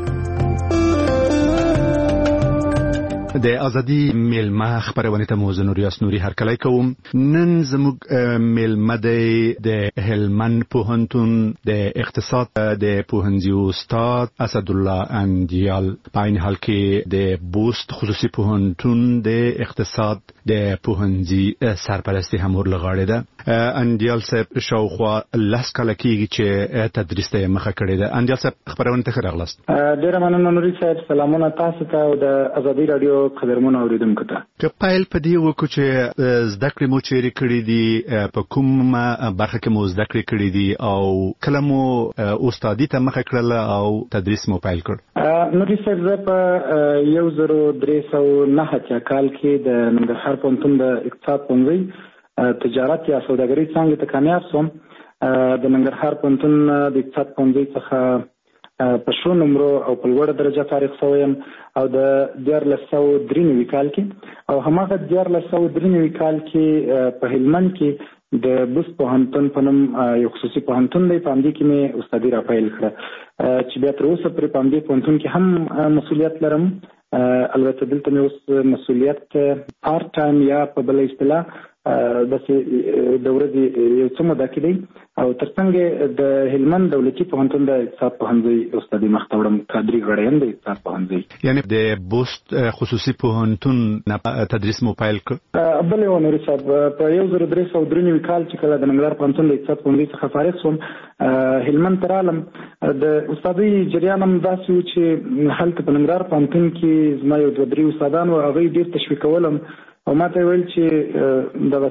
د ازادي میلمه خبرونه ته موزه نوریاس نوري هرکلی کوم. نن زموږ میلمه د هلمند پوهنتون د اقتصاد د پوهنځي استاد اسد الله اندیال، په عین حال کې د بوست خصوصي پوهنتون د اقتصاد د پوهنځي سرپرستی هم ورلغاړي ده. اندیال صاحب شاوخوا لاس کله کېږي چې تدریس ته مخه کړې ده. اندیال صاحب خبرونه ته ښه راغلاست. ډېره مننه نوري صاحب. سلامونه تاسو ته او د ازادي رادیو قدرمنو اوریدونکو ته. که پایل په دې وکړو چې زده کړې مو چیرې کړې دي، په کومه برخه کې مو زده کړې کړې دي او کله مو استادي ته مخه کړله او تدریس مو پیل کړ؟ نوري صاحب زه په یو زرو درې سوه نهه اتیا کال کې د ننګرهار پوهنتون د اقتصاد پوهنځي تجارت یا سوداګرۍ څانګې ته کامیاب شوم. د ننګرهار پوهنتون د اقتصاد پوهنځي څخه په ښو نمرو او په لوړه درجه فارغ شوی یم او د دیارلس سوه درې نوي کال کې او هماغه دیارلس سوه درې نوي کال کې په هلمند کې د بوست پوهنتون په نوم یو خصوصي پوهنتون دی، په همدې کې مې استادي راپیل کړه چې بیا تر اوسه پرې په همدې پوهنتون کې هم مسؤلیت لرم. البته دلته مې اوس مسؤلیت پارت ټایم یا په بله اصطلاح داسې د ورځې یو څه موده کې دی او ترڅنګ د هلمند دولتي پوهنتون د اقتصاد پوهنځي استادي مخته وړم، کادري غړی یم د اقتصاد پوهنځي. یعنې د بوست خصوصي پوهنتون نه تدریس مو پیل کړ؟ بلې و نوري صاحب، په یو زرو درې سوه درې نوي کال چې کله د ننګرهار پوهنتون د اقتصاد پوهنځي څخه فارغ شوم هلمند ته رالم. د استادۍ جریان هم داسې و چې هلته په ننګرهار پوهنتون کې زما یو دوه درې استادان و، هغوی ډېر تشویقولم او ما ته ویل چې دغه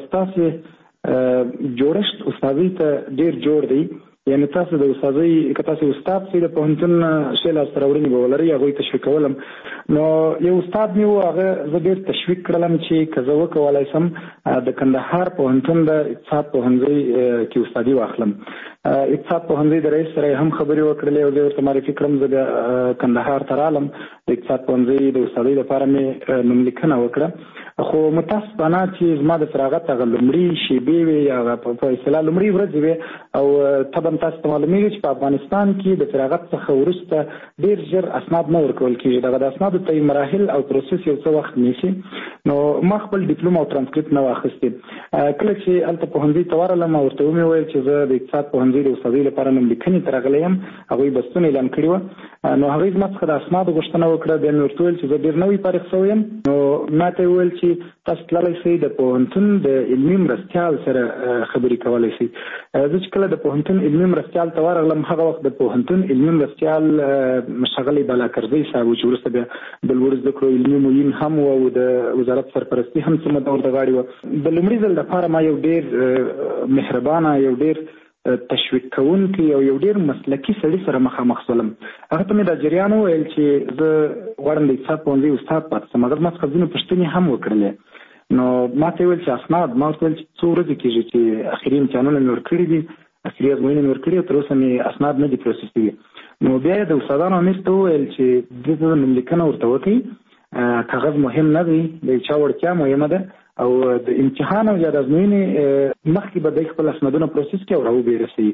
ستاسې جوړښت استادۍ ته ډېر جوړ دی، یعنې تاسو د استادۍ که تاسو استاد شئ د پوهنتون ښې لاسته راوړنې به ولرئ. هغوی تشویقولم. نو یو استاد مې و، هغه زه ډېر تشویق کړلم چې که زه وکولی شم د کندهار پوهنتون د اقتصاد پوهنځي کې استادي واخلم. اقتصاد پوهنځي د رئیس سره هم خبرې وکړلې او زه ورته معرفي کړم. زه بیا کندهار ته رالم، د اقتصاد پوهنځي د استادۍ لپاره مې نوملیکنه وکړه. خو متاسفانه چې زما د فراغت هغه لومړي شیبې وې یا هغه په اصطلاح لومړي ورځې وې او طبعا تاسو ته معلومېږي چې په افغانستان کې د فراغت څخه وروسته ډېر ژر اسناد نه ورکول کېږي. دغه د اسنادو ته مراحل او پروسس یو څه وخت نیسي. نو ما خپل ډیپلوم او ترانسکریپټ نه واخیستې. کله چې هلته پوهنځي ته ورغلم او ورته ومې ویل چې زه د اقتصاد پوهنځي د استادۍ لپاره نوملیکنې ته راغلی یم، هغوی بستون اعلان کړي وه. نو هغوی زما څخه د اسنادو غوښتنه وکړه. بیا مې ورته ویل چې زه ډېر نوی فارغ شوی یم. نو ما ته یې وویل چې تاسو تللی شئ د پوهنتون د علمي مرستیال سره خبرې کولی شئ. زه چې کله د پوهنتون علمي مرستیال ته ورغلم، هغه وخت د پوهنتون علمي مرستیال ښاغلی بالاکرزی صاحب و چې وروسته بیا د لوړو زده کړو علمي معین هم و او د وزارت سرپرستي هم څه موده ورته غاړې وه. د لومړي ځل لپاره ما یو ډېر مهربانه، یو ډېر تشویق کوونکی او یو ډېر مسلکي سړي سره مخامخ شولم. هغه ته مې دا جریان وویل چې زه غواړم د اقتصاد پوهنځي استاد پاتې شم. هغه زما څخه ځینې پوښتنې هم وکړلې. نو ما ته ویل چې اسناد، ما ورته ویل چې څو ورځې کېږي چې اخري امتحانونه مې ورکړي دي، اخري ازموینې مې ورکړي او تر اوسه مې اسناد نه دي پروسس شوي. نو بیا یې د استادانو امیر ته وویل چې دلته نوملیکنه ورته وکړئ، کاغذ مهم نه دی، د چا وړتیا مهمه ده او د امتحان او یا د ازموینې مخکې به دی خپل اسنادونه پروسس کړي او راوبېرسوي.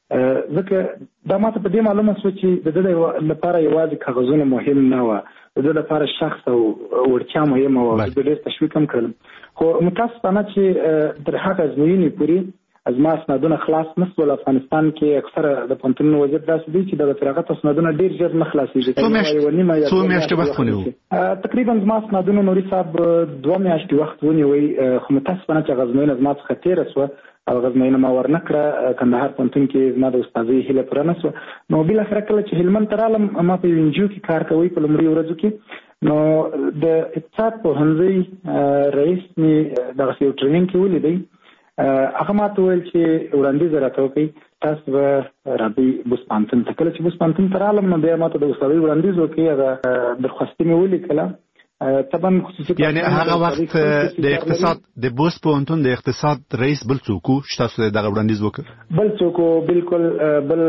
ځکه دا ماته په دې معلومه شوه چې د ده لپاره یوازې کاغذونه مهم نه وه، د ده لپاره شخص او وړتیا مهمه وه. زه ډېر تشویق هم کړلم. خو متاسفانه چې تر هغه ازموینې پورې زما اسنادونه خلاص نه شول. افغانستان کې اکثره د پوهنتونونو وضعیت داسې دی چې د فراغت اسنادونه ډېر ژر نه خلاصېږي. څو میاشتې وخت ونیو؟ تقریبا زما اسنادونه نوري صاحب دوه میاشتې وخت ونیوی. خو متاسفانه چې هغه ازموینه زما څخه تېره شوه او هغه ازموینه ما ورنه کړه. کندهار پوهنتون کې زما د استادۍ هیله پوره نه شوه. نو بالاخره کله چې هلمند ته رالم، ما په یو انجیو کې کار کوی په لومړي ورځو کې. نو د اقتصاد پوهنځي رئیس مې دغسې یو ټریننګ کې ولیدی. هغه ما ته ویل چې وړاندیز راته وکړئ، تاسو به راځئ بوست پوهنتون ته. کله چې بوست پوهنتون ته رالم، نو بیا ما ته د استادۍ وړاندیز وکړي. هغه درخواستي مې ولیکله طبعا خصوصي یعنی هغه وخت د اقتصاد د بوس پوهنتون د اقتصاد رئیس بل څوک شتاسو دغه وړاندیز وکړ بل څوک بالکل بل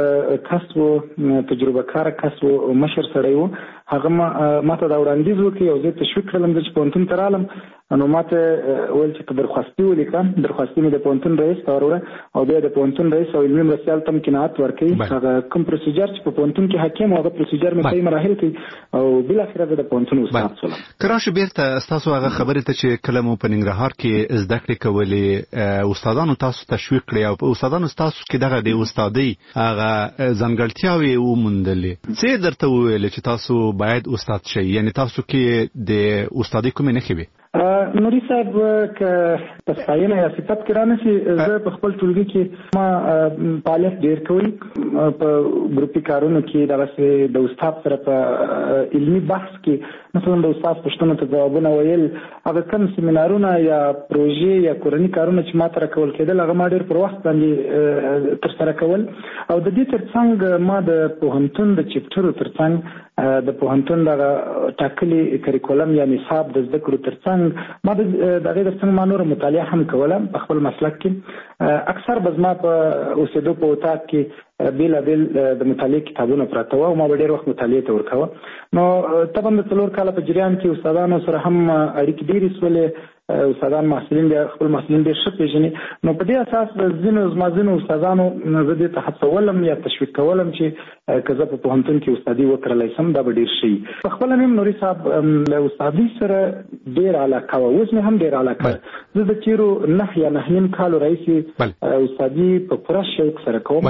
کس وو تجربه کار کس وو مشر سره وو هغه ما ته دا وړاندیز وکړ او زه تشویق کړم چې پوهنتون ته رالم نو ماته ول چې درخواستي ولیکم درخواستي مې د پوهنتون رئیس ته وروړه او بیا د پوهنتون رئیس او علمي مرستیال ته امکانات ورکړي هغه کوم پروسیجر چې په پوهنتون کې حاکم او هغه پروسیجر مې په مراحل کې او بل اخر د پوهنتون استاد شوم کراش بیرته تاسو هغه خبره ته چې کله مو په ننګرهار کې زده کړې کولې استادانو تاسو تشویق کړی او استادانو تاسو کې دغه د استادۍ هغه ځانګړتیاوې وموندلې څه درته ویل چې تاسو باید استاد شئ یعنی تاسو کې د استادۍ کومې نښې وي نوري صاحب ک په ستاینه یا صفت کې رانشي زه په خپل ټولګي کې ما فعالیت ډیر کوي په ګروپي کارونو کې دغه د استاد سره په علمي بحث کې مثلا د استاد پوښتنو ته ځوابونه ویل هغه کوم سیمینارونه یا پروژې یا کورني کارونه چې ما تر کول کېدل هغه ما ډیر پر وخت باندې تر سره کول او د دې ترڅنګ ما د پوهنتون د چپټرو ترڅنګ د پوهنتون د ټاکلي کریکولم یا نصاب د زده کړو ترڅنګ ما د دغه د څنګه مانور مطالعه هم کوله په خپل مسلک کې اکثر بزما په اوسېدو په وتا کې بیل بیل د مطالعه کتابونه پراته و او ما ډېر وخت مطالعه ته ورکاوه نو طبعا د څلور کاله په جریان کې استادانو سره هم اړیکې ډېرې سولې استادان محصلین د خپل محصلین ډېر ښه پیژني نو په دې اساس د ځینو زمازینو استادانو زه دې ته هڅولم یا تشویق کولم چې که زه په پوهنتون کې استادي وکړلی سم دا به ډېر شي په خپله مې نوري صاحب له استادي سره ډېر علاقه وه اوس مې هم ډېر علاقه زه د تېرو نهه یا نهه نیم کالو راهیسې استادي په پوره شوق سره کوم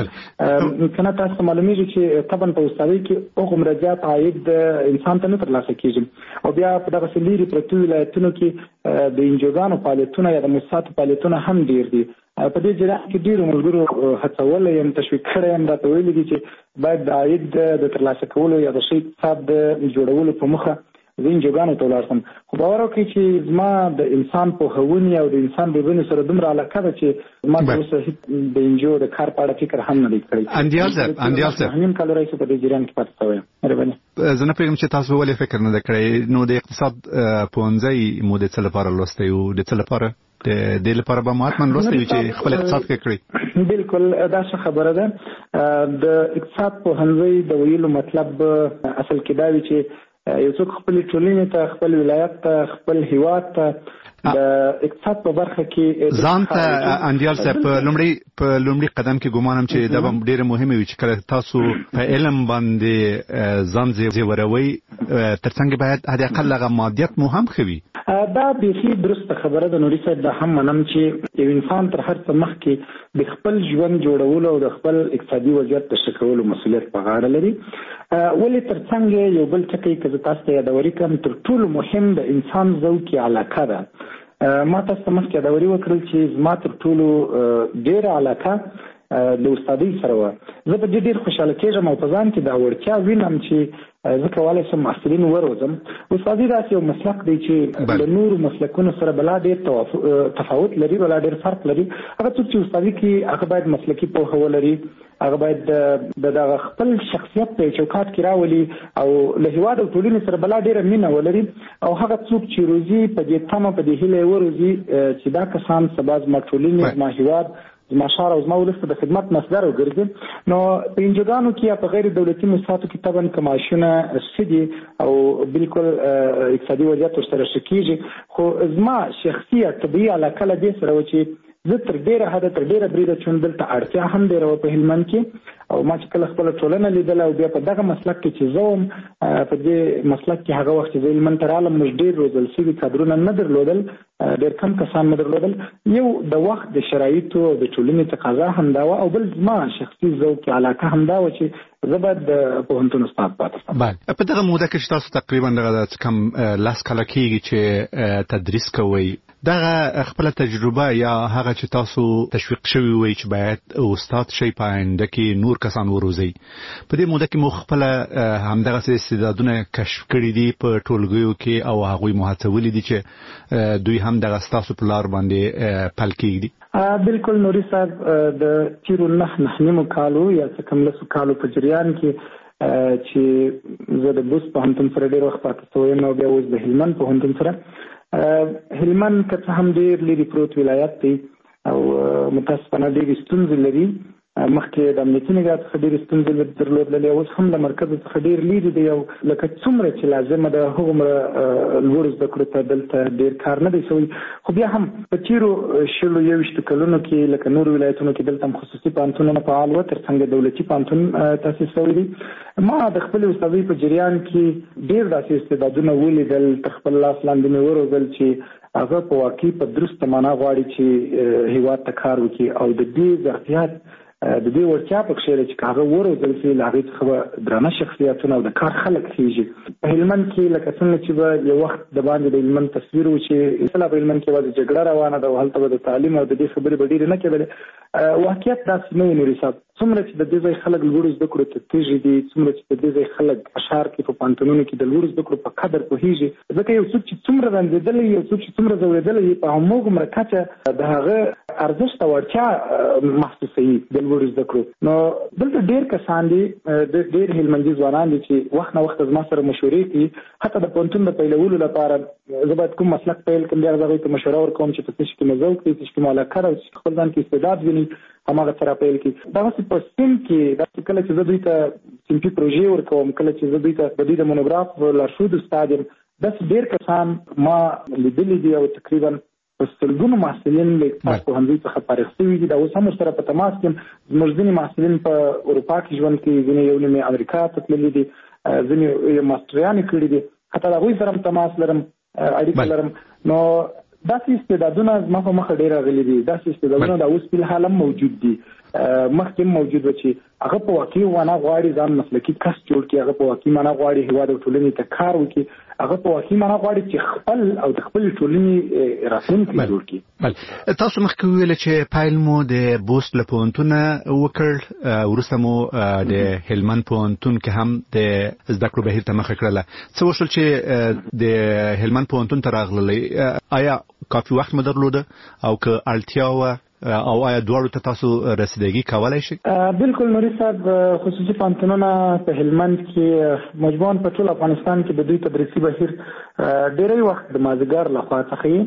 که نه تاسو ته معلومېږي چې طبعا په استادۍ کې هغومره زیات عاید د انسان ته نه ترلاسه کېږي او بیا په دغسې لیرې پرتو ولایتونو کې د انجوګانو فعالیتونه یا د مؤسساتو فعالیتونه هم ډېر دي په دې جریان کې ډېرو ملګرو هڅولی یم تشویق کړی یم راته ویلي دي چې باید د عاید د ترلاسه کولو یا د ښه اقتصاد د جوړولو په موخه زه انجوګانو ته ولاړ شم خو باور وکړئ چې زما د انسان پوهونې او د انسان بیرونې سره دومره علاقه ده چې ما تر اوسه هېڅ د انجو د کار په اړه فکر هم نه دی کړی اندیال صاحب اندیال صاحب نیم کال راهیسې په دې جریان کې پاتې شوی یم مهرباني زه نه پوهېږم چې تاسو ولې فکر نه دی کړی نو د اقتصاد پوهنځی مو د څه لپاره لوستی و د څه لپاره د دې لپاره به مو حتما لوستی وي چې خپل اقتصاد ښه کړي بالکل دا ښه خبره ده د اقتصاد پوهنځی د ویلو مطلب اصل کې دا وي چې یو څوک خپل ټولنې ته خپل ولایت ته خپل هیواد ته د اقتصاد په برخه کې ځان ته اندیال صاحب په لومړي په لومړي قدم کې ګمانم چې دا به ډېره مهمه وي چې کله تاسو په علم باندې ځان زیوروئ ترڅنګ باید حد اقل هغه مادیات مو هم ښه وي دا بیخي درسته خبره ده نوري صاحب دا هم منم چې یو انسان تر هر څه مخکې د خپل ژوند جوړولو او د خپل اقتصادي وضعیت د ښه کولو مسؤلیت په غاړه لري ولې ترڅنګ یو بل ټکی که زه تاسو ته یادوري کړم تر ټولو مهم د انسان ذوقي علاقه ده ما تاسو ته مخکې یادوري وکړل چې زما تر ټولو ډېره علاقه د استادۍ سره وه زه په دې ډېر خوشحاله کېږم او په ځان کې دا وړتیا وینم چې زه کولی شم محصلین وروزم استادي داسې یو مسلک دی چې له نورو مسلکونو سره بلا ډېر تفاوت لري بلا ډېر فرق لري هغه څوک چې استادي کې هغه باید مسلکي پوهه ولري هغه باید د دغه خپل شخصیت په چوکاټ کې راولي او له هیواد او ټولنې سره بلا ډېره مینه ولري او هغه څوک چې روزي په دې تمه په دې هیله وروزي چې دا کسان سبا زما ټولنې زما هیواد زما ښار او زما ولس ته د خدمت مصدر وګرځي نو په انجوګانو کې یا په غیر دولتي مؤسساتو کې طبعا که معاشونه ښه دي او بالکل اقتصادي وضعیت ورسره ښه کېږي خو زما شخصي یا طبیعي علاقه له دې سره وه چې زه تر ډېره حده تر ډېره بریده چې دلته اړتیا هم ډېره وه په هلمند کې او ما چې کله خپله ټولنه لیدله او بیا په دغه مسلک کې چې زه وم په دې مسلک کې هغه وخت چې زه هلمند ته رالم موږ ډېر روزل شوي کادرونه نه درلودل ډېر کم کسان نه درلودل یو د وخت د شرایطو او د ټولنې تقاضا همدا وه او بل زما شخصي ذوق علاقه همدا وه چې زه باید د پوهنتون استاد پاتې شم بله په دغه موده کې چې تاسو تقریبا دغه کم لس کاله کېږي چې تدریس کوئ دغه خپل تجربه یا هغه چې تاسو تشویق شوی وي چې باید استاد شي په آینده کې نور کسان وروزي په دې موده کې مو خپل همدغه استعدادونه کشف کړي دي په ټولګیو کې او هغوی مو هڅولي دي چې دوی هم دغه ستاسو په لار باندې پل کېږدي بالکل نوري صاحب د تیرو نهه نهه نیمو کالو یا څه کم لسو کالو په جریان کې چې زه د بوست پوهنتون سره ډېر وخت پاتې شوی یم او بیا اوس د هلمند پوهنتون سره. هلمند که څه هم ډېر لرې پروت ولایت دی او متاسفانه ډېرې ستونزې لري. مخکې د امنیتي نګاه څخه ډېرې ستونزې درلودلې، اوس هم له مرکز څخه ډېر لرې دی او لکه څومره چې لازمه ده هغومره لوړو زده کړو ته دلته ډېر کار نه دی شوی. خو بیا هم په تېرو شلو یوویشتو کلونو کې لکه نورو ولایتونو کې دلته هم خصوصي پوهنتونونه فعال وو، تر څنګ دولتي پوهنتون تاسیس شوی دی. ما د خپلې استادۍ په جریان کې ډېر داسې استعدادونه ولیدل، تر خپل لاس لاندې مې وروزل چې هغه په واقعي په درسته معنا غواړي چې هېواد ته کار وکړي او د دې ظرفیت د دې وړتیا په کښې لري چې هغه وروزل شي، له هغې څخه به درانه شخصیتونه او د کار خلک خېږي. په هلمند کې لکه څنګه چې به یو وخت د باندې د هلمند تصویر و چې اصلا په هلمند کې یوازې جګړه روانه ده او هلته به د تعلیم او د دې خبرې به ډېرې نه کېدلې. واقعیت داسې نه و نوري صاحب. څومره چې د دې ځای خلک لوړو زده کړو ته تېږي دي، څومره چې د دې ځای خلک اشعار کې په پوهنتونونو کې د لوړو زده کړو په قدر پوهېږي، ځکه یو څوک چې څومره رنځېدلی یو څوک چې څومره ځورېدلی وي په هماغومره کچه د هغه ارزښت او اړتیا محسوسوي د لوړو زده کړو. نو دلته ډېر کسان دي، ډېر هلمندي ځوانان دي چې وخت نه وخت زما سره مشورې کوي، حتی د پوهنتون د پیلولو لپاره زه باید کوم مسلک پیل کړم، بیا هغوی ته مشوره ورکوم چې په څه شي کې مې ذوق وي، څه شي کې مې علاقه ده، چې خپل ځان کې استعداد ویني هماغه سره پیل کړي. دغسې په سیم کې داسې کله چې زه دوی ته صنفي پروژې ورکوم، کله چې زه دوی ته د دوی د مونوګراف لارښود استاد یم، داسې ډېر کسان ما لیدلي دي او تقریبا په سلګونو محصلین له اقتصاد پوهنځي څخه فارغ شوي دي. دا اوس هم ورسره په تماس کې یم. زموږ ځینې محصلین په اروپا کې ژوند کوي، ځینې یو نیم امریکا ته تللي دي، ځینې ماسټریانې کړي دي، حتی د هغوی سره هم تماس لرم، اړیکه لرم. نو داسې استعدادونه زما په مخه ډېر راغلي دي، داسې استعدادونه دا اوس فلحال هم موجود دي، مخکې هم موجود و چې هغه په واقعي معنا غواړي ځان مسلکي کس جوړ کړي، هغه په واقعي معنا غواړي هېواد او ټولنې ته کار وکړي، هغه په واقعي معنا غواړي چې خپل او د خپلې ټولنې راتلونکی جوړ کړي. بله، تاسو مخکې وویل چې پیل مو د بوست له پوهنتونه وکړ، وروسته مو د هلمند پوهنتون کې هم د زده کړو بهیر ته مخه کړله. څه وشول چې د هلمند پوهنتون ته راغللی؟ آیا کافي وخت مو درلوده او که اړتیا وه او آیا دواړو ته تاسو رسیدګي کولی شئ؟ بالکل نوري صاحب، خصوصي پوهنتونونه په هلمند کې مجموعاً په ټول افغانستان کې د دوی تدریسي بهیر ډېری وخت د مازدیګر لخوا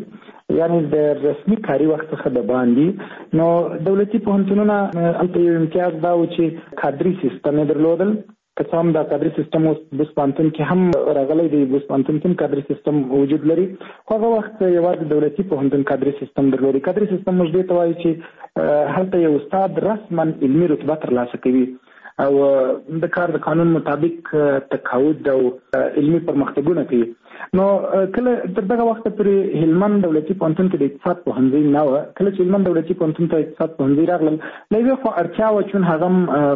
څخه یعنی د رسمي کاري وخت څخه د باندې. نو دولتي پوهنتونونه هلته یو امتیاز دا و چې کادري سیستم یې درلودل، که څه هم دا کادري سیستم اوس بوست پوهنتون کې هم راغلی دی، بوست پوهنتون کې هم کادري سیستم وجود لري، خو هغه وخت یوازې دولتي پوهنتون کادري سیستم درلودي. کادري سیستم موږ دې ته وایي چې هلته یو استاد رسما علمي رتبه ترلاسه کوي او د کار د قانون مطابق تقاعد او علمي پرمختګونه کوي. نو کله تر دغه وخته پورې هلمند دولتي پوهنتون کې د اقتصاد پوهنځی نه وه. کله چې هلمند دولتي پوهنتون ته اقتصاد پوهنځی راغلل، له یوې خوا اړتیا وه چون هغه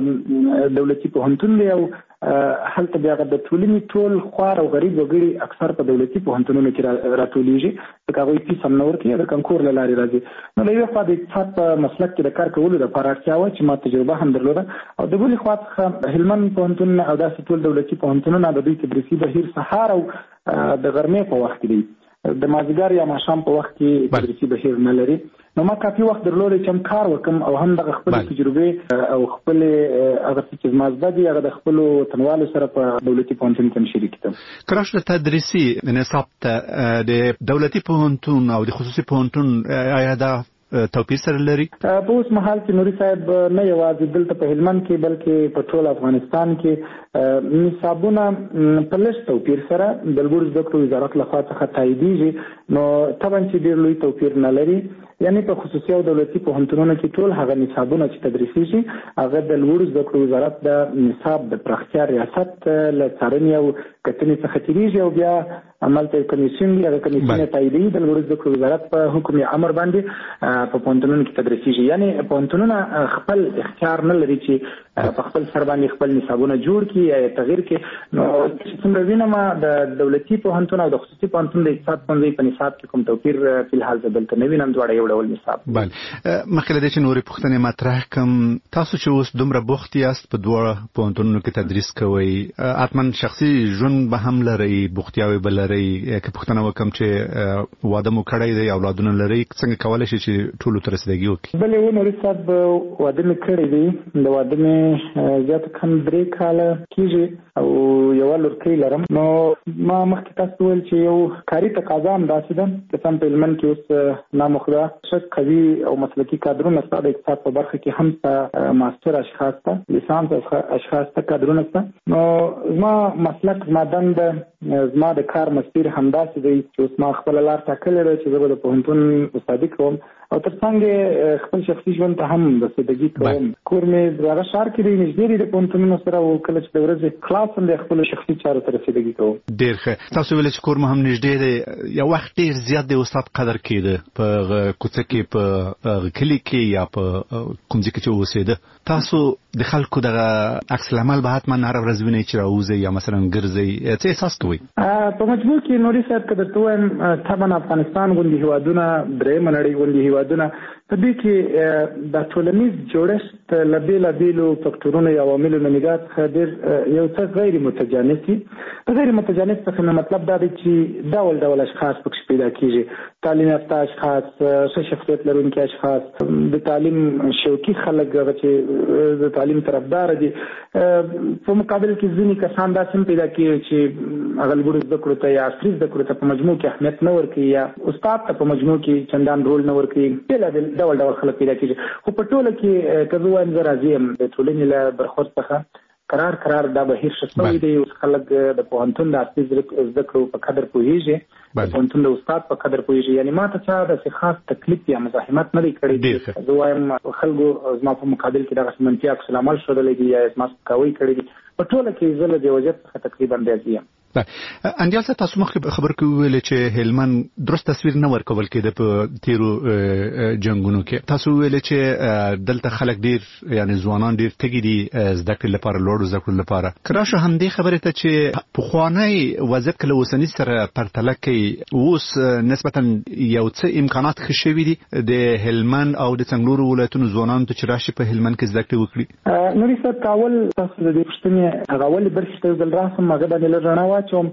هم دولتي پوهنتون دی او هلته بیا د ټولنې ټول خوار او غریب وګړي اکثر په دولتي پوهنتونونو کې راټولیږي، ځکه هغوی فیس هم نه ورکوي، د کنکور له لارې راځي. نو له یوې خوا د اقتصاد په مسلک کې د کار کولو لپاره اړتیا وه چې ما تجربه هم درلوده، او د بلې خوا څخه هلمند پوهنتون او داسې ټول دولتي پوهنتونونه د دوی تدریسي بهیر سهار او د غرمې په وخت کې دی، د مازدیګر یا ماښام په وخت کې تدریسي بهیر نه لري. نو ما کافي وخت درلودی چې هم کار وکړم او هم دغه خپلې تجربې او خپلې هغه څه چې زما زده دي هغه د خپلو وطنوالو سره په دولتي پوهنتون کې هم شریک کړم. که راشو د تدریسي نصاب ته د دولتي پوهنتون او د خصوصي پوهنتون آیا دا توپیر سره لري؟ په اوس مهال کې نوري صاحب نه یوازې دلته په هلمند کې بلکې په ټول افغانستان کې نصابونه په لږ توپیر سره د لوړو زده کړو وزارت لخوا څخه تاییدیږي، نو طبعا چې ډېر لوی توپیر نه لري. یعنی په خصوصي او دولتي پوهنتونونو کې ټول هغه نصابونه چې تدریسیږي هغه د لوړو زده کړو وزارت د نصاب د پراختیا ریاست له څارنې او کتنې څخه تېرېږي او بیا عملته یو کمیسیون وي، هغه کمیسیون یې تاییدوي، د لوړو زده کړو وزارت په حکم امر باندې په پوهنتونونو کې تدریسیږي. یعنی پوهنتونونه خپل اختیار نه لري چې په خپل سر باندې خپل نصابونه جوړ کړي یا تغییر کړي. نو څومره وینم د دولتي پوهنتون او د خصوصي پوهنتون د اقتصاد پوهنځي په نصاب کې کوم توپیر فلحال زه دلته نه وینم، دواړه یو ډول نصاب. بله، مخکې له دې چې نورې پوښتنې مطرح کړم، تاسو چې اوس دومره بوخت یاست په دواړه پوهنتونونو کې تدریس کوئ، حتما شخصي ژوند ژوند به هم لري بوختیاوي بل لري که پښتنه وکم چې واده مو کړی دی اولادونه لري څنګه کولای شي چې ټول تر رسیدګي وکړي بلې و نوري صاحب واده مې کړی دی د واده مې زیات کم درې کاله کېږي او یو لورکۍ لرم نو ما مخکې تاسو ویل چې یو کاري تقاضا هم داسې ده چې سم په هلمند کې اوس نامخدا ښه قوي او مسلکي کادرونه شته د اقتصاد په برخه کې هم ته ماستر اشخاص ته لیسانس اشخاص ته کادرونه شته نو زما مسلک زما دنده زما د کار مسیر همداسې دی چې اوس ما خپله لار ټاکلې ده چې زه به د پوهنتون استادي کوم او تر څنګ خپل شخصي ژوند ته هم رسیدګي کوم کور مې هغه ښار کې دی نږدې دی د پوهنتونونو سره او کله چې د ورځې خلاص هم د خپلو شخصي چارو ته رسیدګي کوم. ډېر ښه. تاسو ویل چې کور مو هم نږدې دی یو وخت ډېر زیات د استاد قدر کېده په کوڅه کې په کلي کې یا په کوم ځای کې چې اوسېده تاسو د خلکو دغه عکس العمل به حتما هره ورځ وینئ چې راوځئ یا مثلا ګرځئ څه احساس کوئ؟ په مجموع کې نوري صاحب که درته ووایم طبعا افغانستان غوندې هېوادونه درېیمه نړۍ غوندې هېوادونه په دې کې د ټولنیز جوړښت له بېلابېلو فکټورونو یا عواملو نه نګاه څخه ډېر یو څه غیر متجانس دي. په غیر متجانس څخه مې مطلب دا دی چې ډول ډول اشخاص پکې پیدا کېږي تعلیم یافته اشخاص ښه شخصیت لرونکي اشخاص د تعلیم شوقي خلک هغه چې د تعلیم طرفدار دي په مقابل کې ځینې کسان داسې هم پیدا کېږي چې هغه لوړو زده کړو ته یا عصري زده کړو ته په مجموع کې اهمیت نه ورکوي یا استاد ته په مجموع کې چندان رول نه ورکوي بېلابېل ډول ډول خلک پیدا کېږي خو په ټوله کې که زه وایم زه راضي یم د ټولنې له برخورد څخه قرار قرار دا بهیر ښه شوی دی اوس خلک د پوهنتون د عصري زده کړو په قدر پوهېږي د پوهنتون د استاد په قدر پوهېږي یعنې ما ته چا داسې خاص تکلیف یا مزاحمت نه دی کړی زه وایم خلکو زما په مقابل کې دغسې منفي عکس العمل ښودلی دي یا زما سپکاوی کړی دي په ټوله کې زه له دې وضعیت څخه تقریبا راضي یم. انډیال صاحب تاسو مخکې خبر کې وویل چې هلمند درست تصویر نه ورکول کېده په تیرو جنګونو کې تاسو ویل چې دلته خلک ډېر یعنی ځوانان ډېر تږي دي زده کړې لپاره لوړو زده کړو لپاره که راشه همدې خبرې ته چې پخوانی وضعیت که له اوسني سره پرتله کوي اوس نسبتا یو څه امکانات ښه شوي دي د هلمند او د څنګلورو ولایتونو ځوانانو ته چې راشي په هلمند کې زده کړې وکړي؟ نوري صاحب که اول تاسو د دې پوښتنې هغه اولې برخې ته یو ځل راسم هغه باندې لږ رڼا واچوم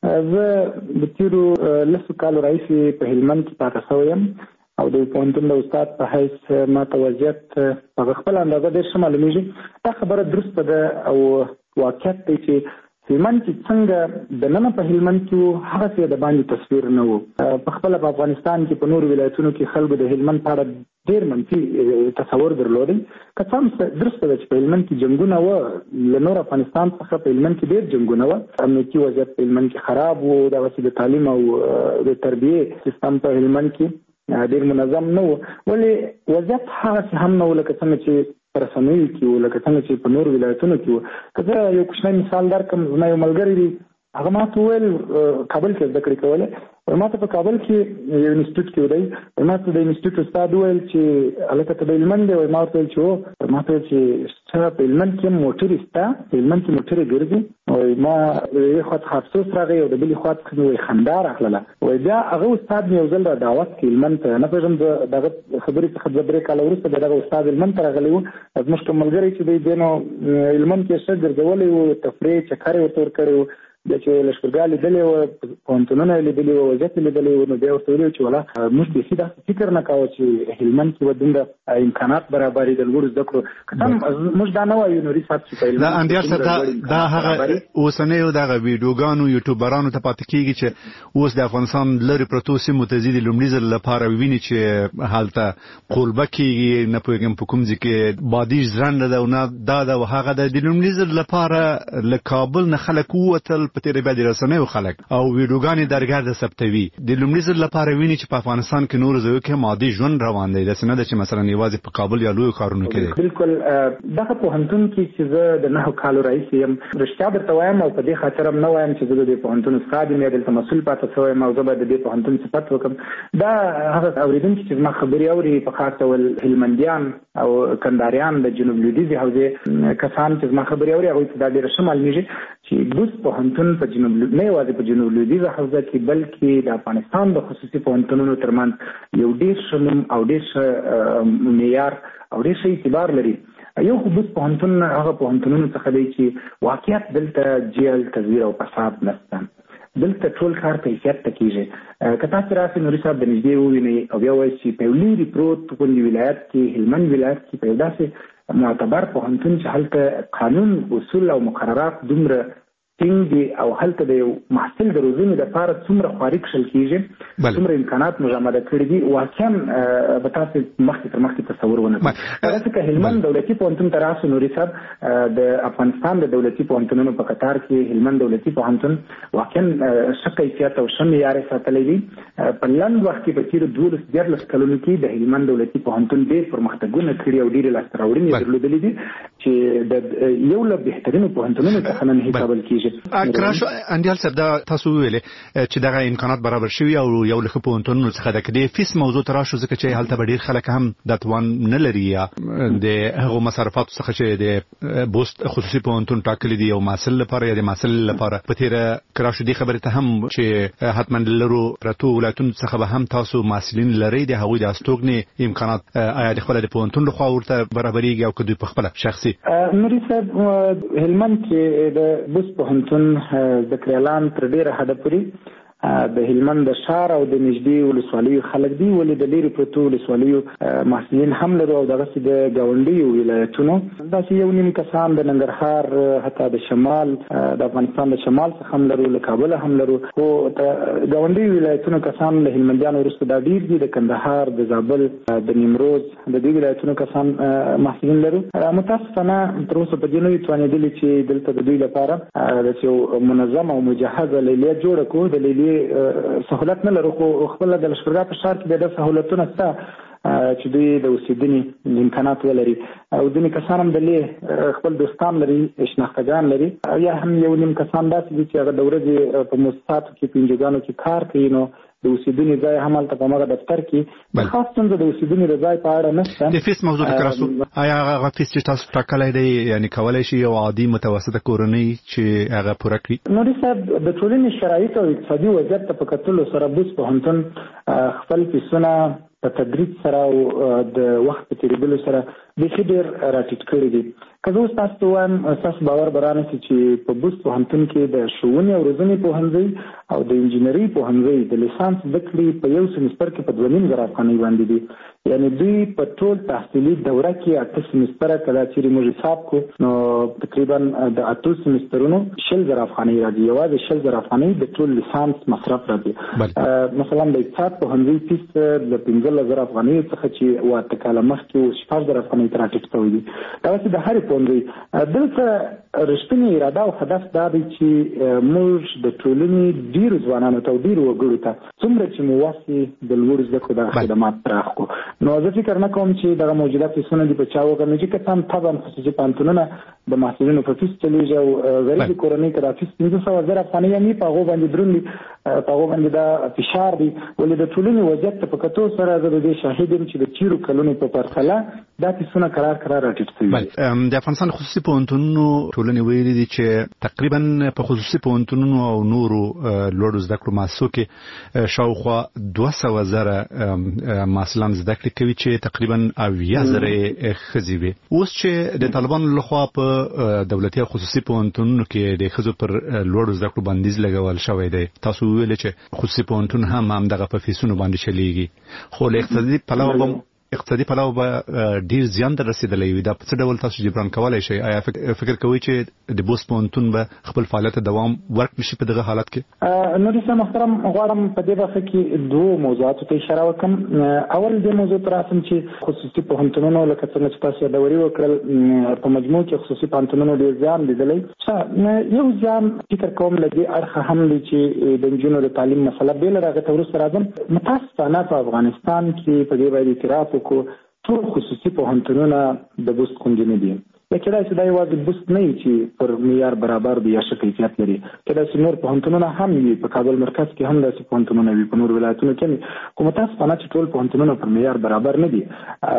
زه د تېرو لسو کالو راهیسې په هلمند کې پاته شوی یم او د پوهنتون د استاد په حیث ما ته وضعیت په خپله اندازه ډېر ښه معلومېږي دا خبره درسته ده او واقعیت دی چې هلمند چې څنګه د ننه په هلمند کې وو هغسې د باندې تصویر نه و په خپله په افغانستان کې په نورو ولایتونو کې خلکو د هلمند په اړه ډېر منفي تصور درلودی که څه هم درسته ده چې په هلمند کې جنګونه وه له نور افغانستان څخه په هلمند کې ډېر جنګونه وه امنیتي وضعیت په هلمند کې خراب و دغسې د تعلیم او د تربیې سیستم په هلمند کې ډېر منظم نه و ولې وضعیت هغسې هم نه و لکه څنګه چې په رسنیو کې و لکه څنګه چې په نورو ولایتونو کې و که زه یو کوچنی مثال درکړم زما یو ملګری دی هغه ما ته وویل کابل کې زده کړې کولې ما ته په کابل کې یو انسټیټیوټ کې دی ما ته د انسټیټیوټ استاد وویل چې هلکه ته د هلمند دی ما ورته ویل چې هو ما ته ویل چې څه په هلمند کې موټرې شته په هلمند کې موټرې ګرځي ما د یوې خوا څخه افسوس راغی او د بلې خوا څخه مې وایي خندا راغله وایي بیا هغه استاد مې یو ځل را دعوت کړي هلمند ته نه پوهېږم د دغه خبرې څخه دوه درې کاله وروسته د دغه استاد هلمند ته راغلی و زموږ کوم ملګری چې دی دی نو هلمند کې ښه ګرځولی و تفریح چکر یې ورته ورکړی و بیا چې لښکرګاه لیدلې وه پوهنتونونه یې لیدلي وه وضعیت یې لیدلی و نو بیا ورته ویلي چې ولا موږ بیخي داسې فکر نه کاوه چې هلمند کې به دومره امکانات برابر وي د لوړو زده کړو که څه موږ دا نه وایو نوري صاحب چې په هلمند دا هغه اوسنیو دغه ویډیوګانو یوټیوبرانو ته پاتې کېږي چې اوس د افغانستان لرې پرتو سیمو ته ځي د لومړي ځل لپاره وویني چې هلته قولبه کېږي نه پوهېږم په کوم ځای کې بادي ژرنده ده او نه دا ده او هغه ده د لومړي ځل لپاره له کابل نه خلک ووتل په تېره بیا د رسنیو خلک او ویډیوګانې درګرده ثبتوي د لومړي ځل لپاره ویني چې په افغانستان کې نورو ځایو کې مادي ژوند روان دی داسې نه ده چې مثلا یوازې په کابل یا لویو ښارونو کې دی بلکل دغه پوهنتون کې چې زه د نهو کالو راهیسې یم رښتیا درته وایم او په دې خاطر هم نه وایم چې زه د دې پوهنتون استاد یم یا دلته مسؤل پاته شوی یم او زه باید د دې پوهنتون صفت وکړم دا هغه اورېدونکي چې زما خبرې اوري په خاص ډول هلمندیان او کنداریان د جنوب لویدیځې حوزې کسان چې زما خبرې اوري هغوی ته دا ډېره ښه معلومېږي چې بوس پوهنتون په جنوب نه یوازې په جنوب لویدیځه حوزه کې بلکې د افغانستان د خصوصي پوهنتونونو ترمنځ یو ډېر ښه نوم او ډېر ښه معیار او ډېر ښه اعتبار لري یو خو بوس پوهنتون هغه پوهنتونونو څخه دی چې واقعیت دلته جیل تزویر او فساد نشته، دلته ټول کار کیفیت ته کیږي. که تاسو راسئ نوري صاحب د نږدې ووینئ او بیا وایئ چې په یو لرې پروت په کندي ولایت کې هلمند ولایت کې په یو داسې معتبر پوهنتون چې هلته قانون اصول او مقررات دومره ټینګ دي او هلته د یو محصل د روزنې لپاره څومره خواري کښل کېږي، څومره امکانات مجامده کړي دي، واقعا به تاسو مخکې تر مخکې تصور ونه کړئ. داسې که هلمند دولتي پوهنتون ته راسو نوري صاحب، د افغانستان د دولتي پوهنتونونو په قطار کې هلمند دولتي پوهنتون واقعا ښه کیفیت او ښه معیار یې ساتلی دی. په لنډ وخت کې په تېرو دولس دیارلس کلونو کې د هلمند دولتي پوهنتون ډېر پرمختګونه کړي او ډېرې لاسته راوړنې درلودلې دي چې د یو له بهترینو پوهنتونونو څخه نن حسابل کېږي. کراشو انډیال صاحب دا تاسو ویلې چې دغه امکانات برابر شوي او یو له پوهنتونونو څخه د کډې فیس موضوع تراشو ځکه چې هلته به ډېر خلک هم د توان نه لري یا د هغو مصرفاتو څخه چې د بوست خصوصي پوهنتون ټاکلي دي او محصل لپاره یا د محصل لپاره په تیره کراشو دې خبرې ته هم چې حتما لرو پرتو ولایتونو څخه به هم تاسو محصلین لري د هغوی د استوګنې امکانات آیا د خپل د پوهنتون لخوا ورته برابرېږي او که دوی په خپله شخصي نوري صاحب هلمند کې د بوست پوهنتون د کریالان تر ډیره حده پورې د هلمند د ښار او د نږدې ولسوالیو خلک دي، ولې د لرې پرتو ولسوالیو محصلین هم لرو او دغسې د ګاونډیو ولایتونو داسې یو نیم کسان د ننګرهار حتی د شمال د افغانستان د شمال څخه هم لرو، له کابله هم لرو، خو د ګاونډیو ولایتونو کسان له هلمندیانو وروسته دا ډېر دي، د کندهار، د زابل، د نیمروز د دې ولایتونو کسان محصلین لرو. متاسفانه تر اوسه په دې نه یو توانېدلي چې دلته د دوی لپاره داسې یو منظم او مجهزه لیلیه جوړه کړو. د لیلیې سهولت نه لرو، خو خپله د لښکرګاه په ښار کې د سهولتونه شته چې دوی د اوسېدنې امکانات ولري او ځینې کسان هم د لې خپل دوستان لري، شناختګان لري، یا هم یو نیم کسان داسې دي چې هغه د ورځې په مؤسساتو کې په انجوګانو کې کار کوي، نو د اوسېدنې ځای هم هلته په هماغه دفتر کې د خاص څنګه د اوسېدنې د ځای په اړه نشته. د فیس موضوع ته راسو، آیا هغه فیس چې تاسو ټاکلی دی یعنې کولی شي یو عادي متوسطه کورنۍ چې هغه پوره کړي؟ نوري صاحب د ټولنې شرایط او اقتصادي وضعیت ته په کتلو سره بوس پوهنتون خپل فیسونه په تدریج سره او د وخت په تېرېدلو سره بیخي ډېر راټیټ کړي دي. که زه اوس تاسو ته وایم ستاسو باور به رانشي چې په بوس پوهنتون کې د ښوونې او روزنې پوهنځی او د انجینرۍ پوهنځی د لیسانس زده کړې په یو سمستر کې په دوه نیم زره افغانۍ باندې دي، یعنې دوی په ټول تحصیلي دوره کې اته سمستره که دا چیرې موږ حساب کړو نو تقریبا د اتو سمسترونو شل زره افغانۍ راځي، یوازې شل زره افغانۍ د ټول لیسانس مصرف راځي. مثلا د اقتصاد پوهنځي فیس د پنځلس زره افغانیو څخه چې اووه اته کاله مخکې اوس شپږ زره افغانۍ ته راټیټ شوی دي. دغسې د هرې پوهنځي دلته رښتینې اراده او هدف دا دی چې موږ د ټولنې ډېرو ځوانانو ته او ډېرو وګړو ته څومره چې مو وس د لوړو زده کړو دغه خدمات پراخ کړو. نو زه فکر نه کوم چې دغه موجوده فیسونه دي په چا وګڼو چې کسان طبعا خصوصي پوهنتونونه د محصلینو په فیس چلیږي او غریبې کورنۍ که دا فیس پنځه سوه زره افغانۍ هم وي په هغو باندې دروند دي، په هغو باندې دا فشار دی، ولې د ټولنې وضعیت ته په کتو سره زه د دې شاهد یم چې د تېرو کلونو په پرتله دا فیسونه قرار قرار راټیټ شوي. د افغانستان خصوصي پوهنتونونو ټولنې ویلي دي چې تقریبا په خصوصي پوهنتونونو او نورو لوړو زده کړو مؤسسو کې شاوخوا دوه سوه زره محصلان زده کړې کوي چې تقریبا اویا زره ښځې وي. اوس چې د طالبانو لخوا په دولتي او خصوصي پوهنتونونو کې د ښځو پر لوړو زده کړو بندیز لګول شوی دی، تاسو ویل چې خصوصي پوهنتون هم هم دغه په فیسونو باندې چلیږي، خو له اقتصادي پلوه به اقتصادي پلوه به ډیر زیان ته رسیدلی وي. دا په څه ډول تاسو جبران کولی شئ؟ آیا فکر کوئ چې د بوست پوهنتون به خپل فعالیت ته دوام ورکړي شي په دغه حالت کې؟ نوري صاحب محترم، غواړم په دې برخه کې دوو موضوعاتو ته اشاره وکړم. اول دې موضوع ته راسم چې خصوصي پوهنتونونو لکه څنګه چې تاسو یادوري وکړل په مجموع کې خصوصي پوهنتونونو ډېر زیان لیدلی. یو زیان فکر کوم له دې اړخه هم دی چې د نجونو د تعلیم مسله بېله د هغې ته وروسته راځم. متاسفانه په افغانستان کې په دې باید اعتراف ټول خصوصي پوهنتونونه د بوست غوندې نه دي، یا کېدای شي دا یوازې بوست نه وي چې پر معیار برابر دی یا ښه کیفیت لري، کېدای شي نور پوهنتونونه هم وي، په کابل مرکز کې هم داسې پوهنتونونه وي، په نور ولایتونو کې هم، خو متاسفانه چې ټول پوهنتونونه پر معیار برابر نه دي.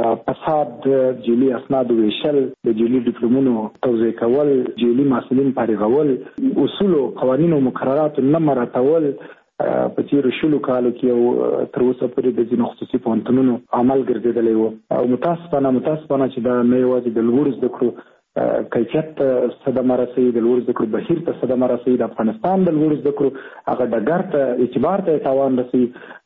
فساد، جعلي اسنادو ویشل، د جعلي ډیپلومونو توزیع کول، جعلي محصلین فارغول، اصول او قوانین او مقررات نه مراعتول، په تیرو شلو کالو کې یو تر اوسه پورې د ځینو خصوصي پوهنتونونو عمل ګرځېدلی و او متاسفانه متاسفانه چې دا نه یوازې د لوړو زده کړو کیفیت ته صدمه رسوي، د لوړو زده کړو بهیر ته صدمه رسوي، د افغانستان د لوړو زده کړو هغه ډګر ته اعتبار ته تاوان رسوي،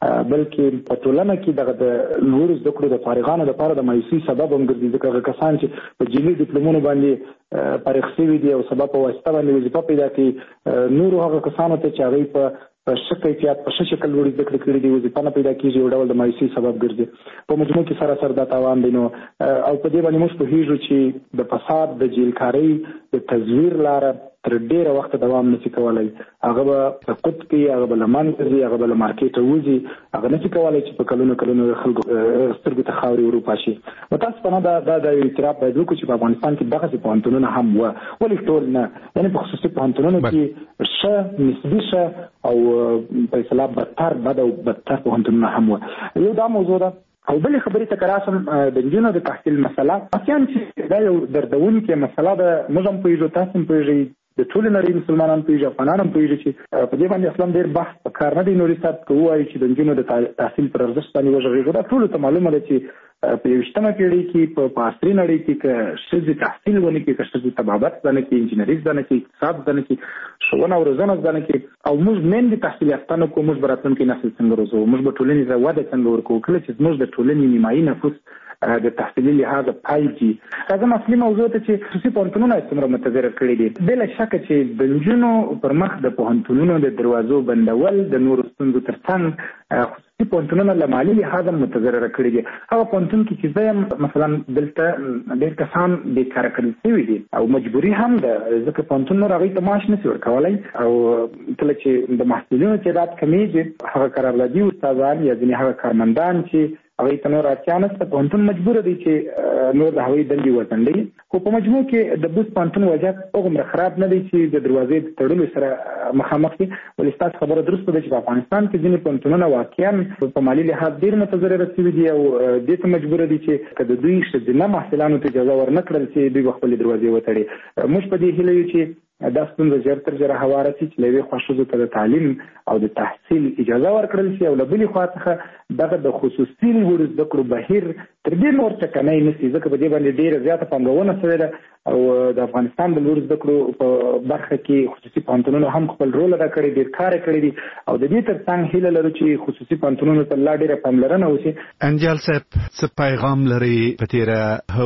بلکې په ټولنه کې دغه د لوړو زده کړو د فارغانو لپاره د مایوسۍ سبب هم ګرځي، ځکه هغه کسان چې په جعلي ډیپلومونو باندې فارغ شوي دي او سبا په واسطه باندې وظیفه پیدا کوي، نورو هغه کسانو ته چې هغوی په په ښه کیفیت په ښه شکل لوړې زده کړې کړي دي وظیفه نه پیدا کېږي، یو ډول د مایوسۍ سبب ګرځي. په مجموع کې سراسر دا تاوان دی. نو او په دې باندې موږ پوهېږو چې د فساد د جیلکارۍ د تزویر لاره تر ډېره وخته دوام نشي کولی، هغه به سقوط کوي، هغه به له منځه ځي، هغه به له مارکېټه وځي، هغه نشي کولی چې په کلونو کلونو د خلکو سترګو ته خاورې وروپاشي. متاسفانه دا دا د اعتراف باید وکړو چې په افغانستان کې دغسې پوهنتونونه هم وه، ولې ټول نه، یعنې په خصوصي پوهنتونونو کې ښه نسبي ښه او په اصطلاح بدتر بد او بدتر پوهنتونونه هم وه. یو دا موضوع ده. او بلې خبرې ته که راشم د نجونو د تحصیل مسله، اصلاً چې دا یو دردونکې مسله ده، موږ هم پوهېږو، تاسو هم پوهېږئ، د ټولې نړۍ مسلمانان پوهېږي، افغانان هم پوهېږي چې په دې باندې اصلا ډېر بحث په کار نه دی. نوري صاحب که ووایي چې د نجونو د تحصیل پر ارزښت باندې وغږېږو، دا ټولو ته معلومه ده چې په یویشتمه پېړۍ کې په عصري نړۍ کې که ښځې تحصیل ونه کړي، که ښځې طبابت زده نه کړي، انجینري زده نه کړي، اقتصاد زده نه کړي، ښوونه او روزنه زده نه کړي، او موږ میندې تحصیل یافته نه کړو، موږ به راتلونکی نسل څنګه روزو؟ موږ به ټولنې ته وده څنګه ورکوو کله چې زموږ د ټولنې نیمایي نفوس د تحصیلي لحاظه پایږي؟ راځم اصلي موضوع ته چې خصوصي پوهنتونونه څومره متضرر کړي دي. بلا شکه چې د نجونو پر مخ د پوهنتونونو د دروازو بندول د نورو ستونزو تر څنګ خصوصي پوهنتونونه له مالي لحاظه متضرر کړي دي. هغه پوهنتون کې چې زه یم مثلا دلته ډېر کسان بېکاره کړل شوي دي او مجبوري هم ده، ځکه پوهنتون نور هغوی ته معاش نشي ورکولی، او کله چې د محصلینو تعداد کمیږي، هغه قراردادي استادان یا ځینې هغه کارمندان چې هغوی ته نور اړتیا نشته، پوهنتون مجبوره دی چې نور د هغوی دندې وځنډوي. خو په مجموع کې د بوست پوهنتون وضعیت هغومره خراب نه دی چې د دروازې د تړلو سره مخامخ دي. ولې ستاسو خبره درسته ده چې په افغانستان کې ځینې پوهنتونونه واقعا په مالي لحاظ ډېر متضرره شوي دي او دې ته مجبوره دي چې که د دوی ښځینه محصلانو ته اجازه ورنه کړل چې دوی به خپلې دروازې وتړي. موږ په دې هیله یو چې دا ستونزه ژر تر ژره هواره شي چې له یوې خوا ښځو ته د تعلیم او د تحصیل اجازه ورکړل شي، او له بلې خوا څخه دغه د خصوصي لوړو زده کړو بهیر تر دې نور ټکنی نه شي، ځکه په دې باندې ډېره زیاته پانګونه شوې ده او د افغانستان د لوړو زده کړو په برخه کې خصوصي پوهنتونونو هم خپل رول ادا کړی، ډېر کار کړی دي، او د دې تر څنګ هیله لرو چې خصوصي پوهنتونونو ته لا ډېره پاملرنه وشي. انجل صاحب څه پیغام لري په تېره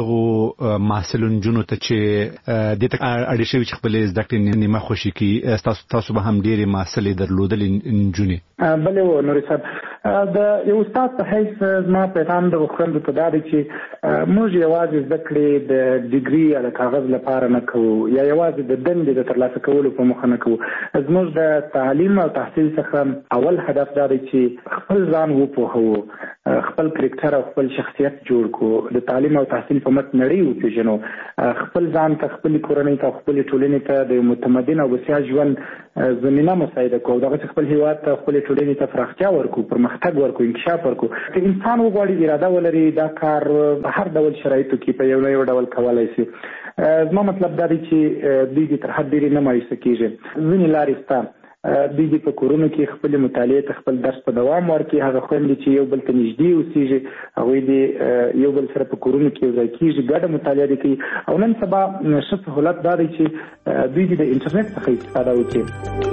هغو محصلو نجونو ته چې دې ته اړ شوي چې خپلې زده کړې نیمه خوشي کړي؟ تاسو تاسو به هم ډېرې محصلې درلودلې نجونې؟ بلې و نوري صاحب، د یو استاد په حیث زما پیغام د خویندو ته دا دی چې موږ یوازې زده کړې د ډیګري یا د کاغذ لپاره نه کوو، یا یوازې د دندې د ترلاسه کولو په موخه نه کوو. زموږ د تعلیم او تحصیل څخه اول هدف دا دی چې خپل ځان وپوهوو، خپل کرکټر او خپل شخصیت جوړ کړو، د تعلیم او تحصیل په مټ نړۍ وپېژنو، خپل ځان ته، خپلې کورنۍ ته، خپلې ټولنې ته د متمدن او بسیا ژوند زمینه مساعده کړو، دغسې خپل هېواد ته، خپلې ټولنې ته پراختیا ورکړو، پرمختګ ورکړو، انکشاف ورکړو. که انسان وغواړي، اراده ولري، دا کار په هر ډول شرایطو کې په یو نه یو ډول کولی شي. زما مطلب دا دی چې دوی دې تر حد ډېرې نه مایوسه کېږي. ځینې لارې شته، دوی دې په کورونو کې خپلې مطالعې ته خپل درس په دوام ورکړي. هغه خویندې چې یو بل ته نږدې اوسېږي، هغوی دې یو بل سره په کورونو کې یو ځای کېږي، ګډه مطالعه دې کوي. او نن سبا ښه سهولت دا دی چې دوی دې د انټرنیټ څخه استفاده وکړي.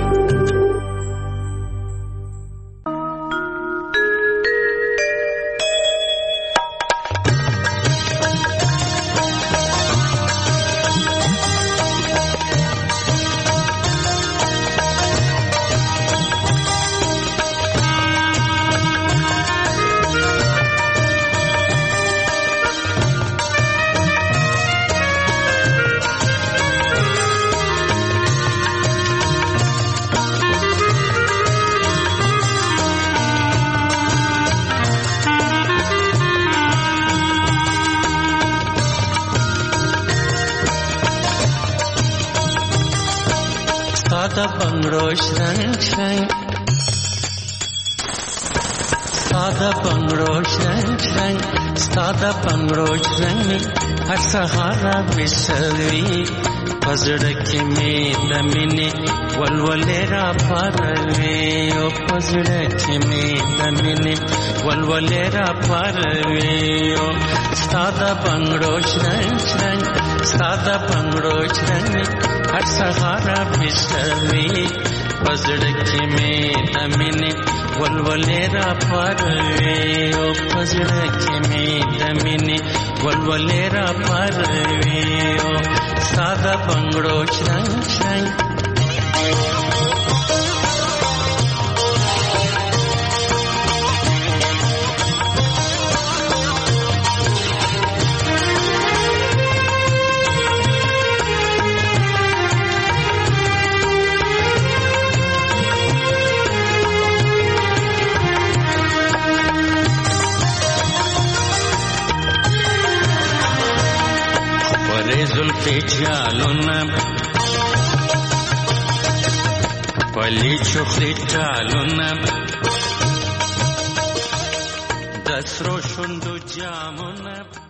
Sada bangrosh rang rang, sada bangrosh rang rang, sada bangrosh rang, har sahara bisalvi, پزړه کې مې د مینې ولولې را پاروي او پزړه کې مې د مینې ولولې را پاروي او ساده بنگړو شرنګ شرنګ ساده بنگړو شرنګ هر سهار بشوي پزړه کې مې د مینې ولولې را پاروي او پزړه کې مې د مینې ولولې را پاروي او ساده بنگړو شرنګ شرنګ زلفی چالونا پلی چخلی چالونا دسرو شندو جامونا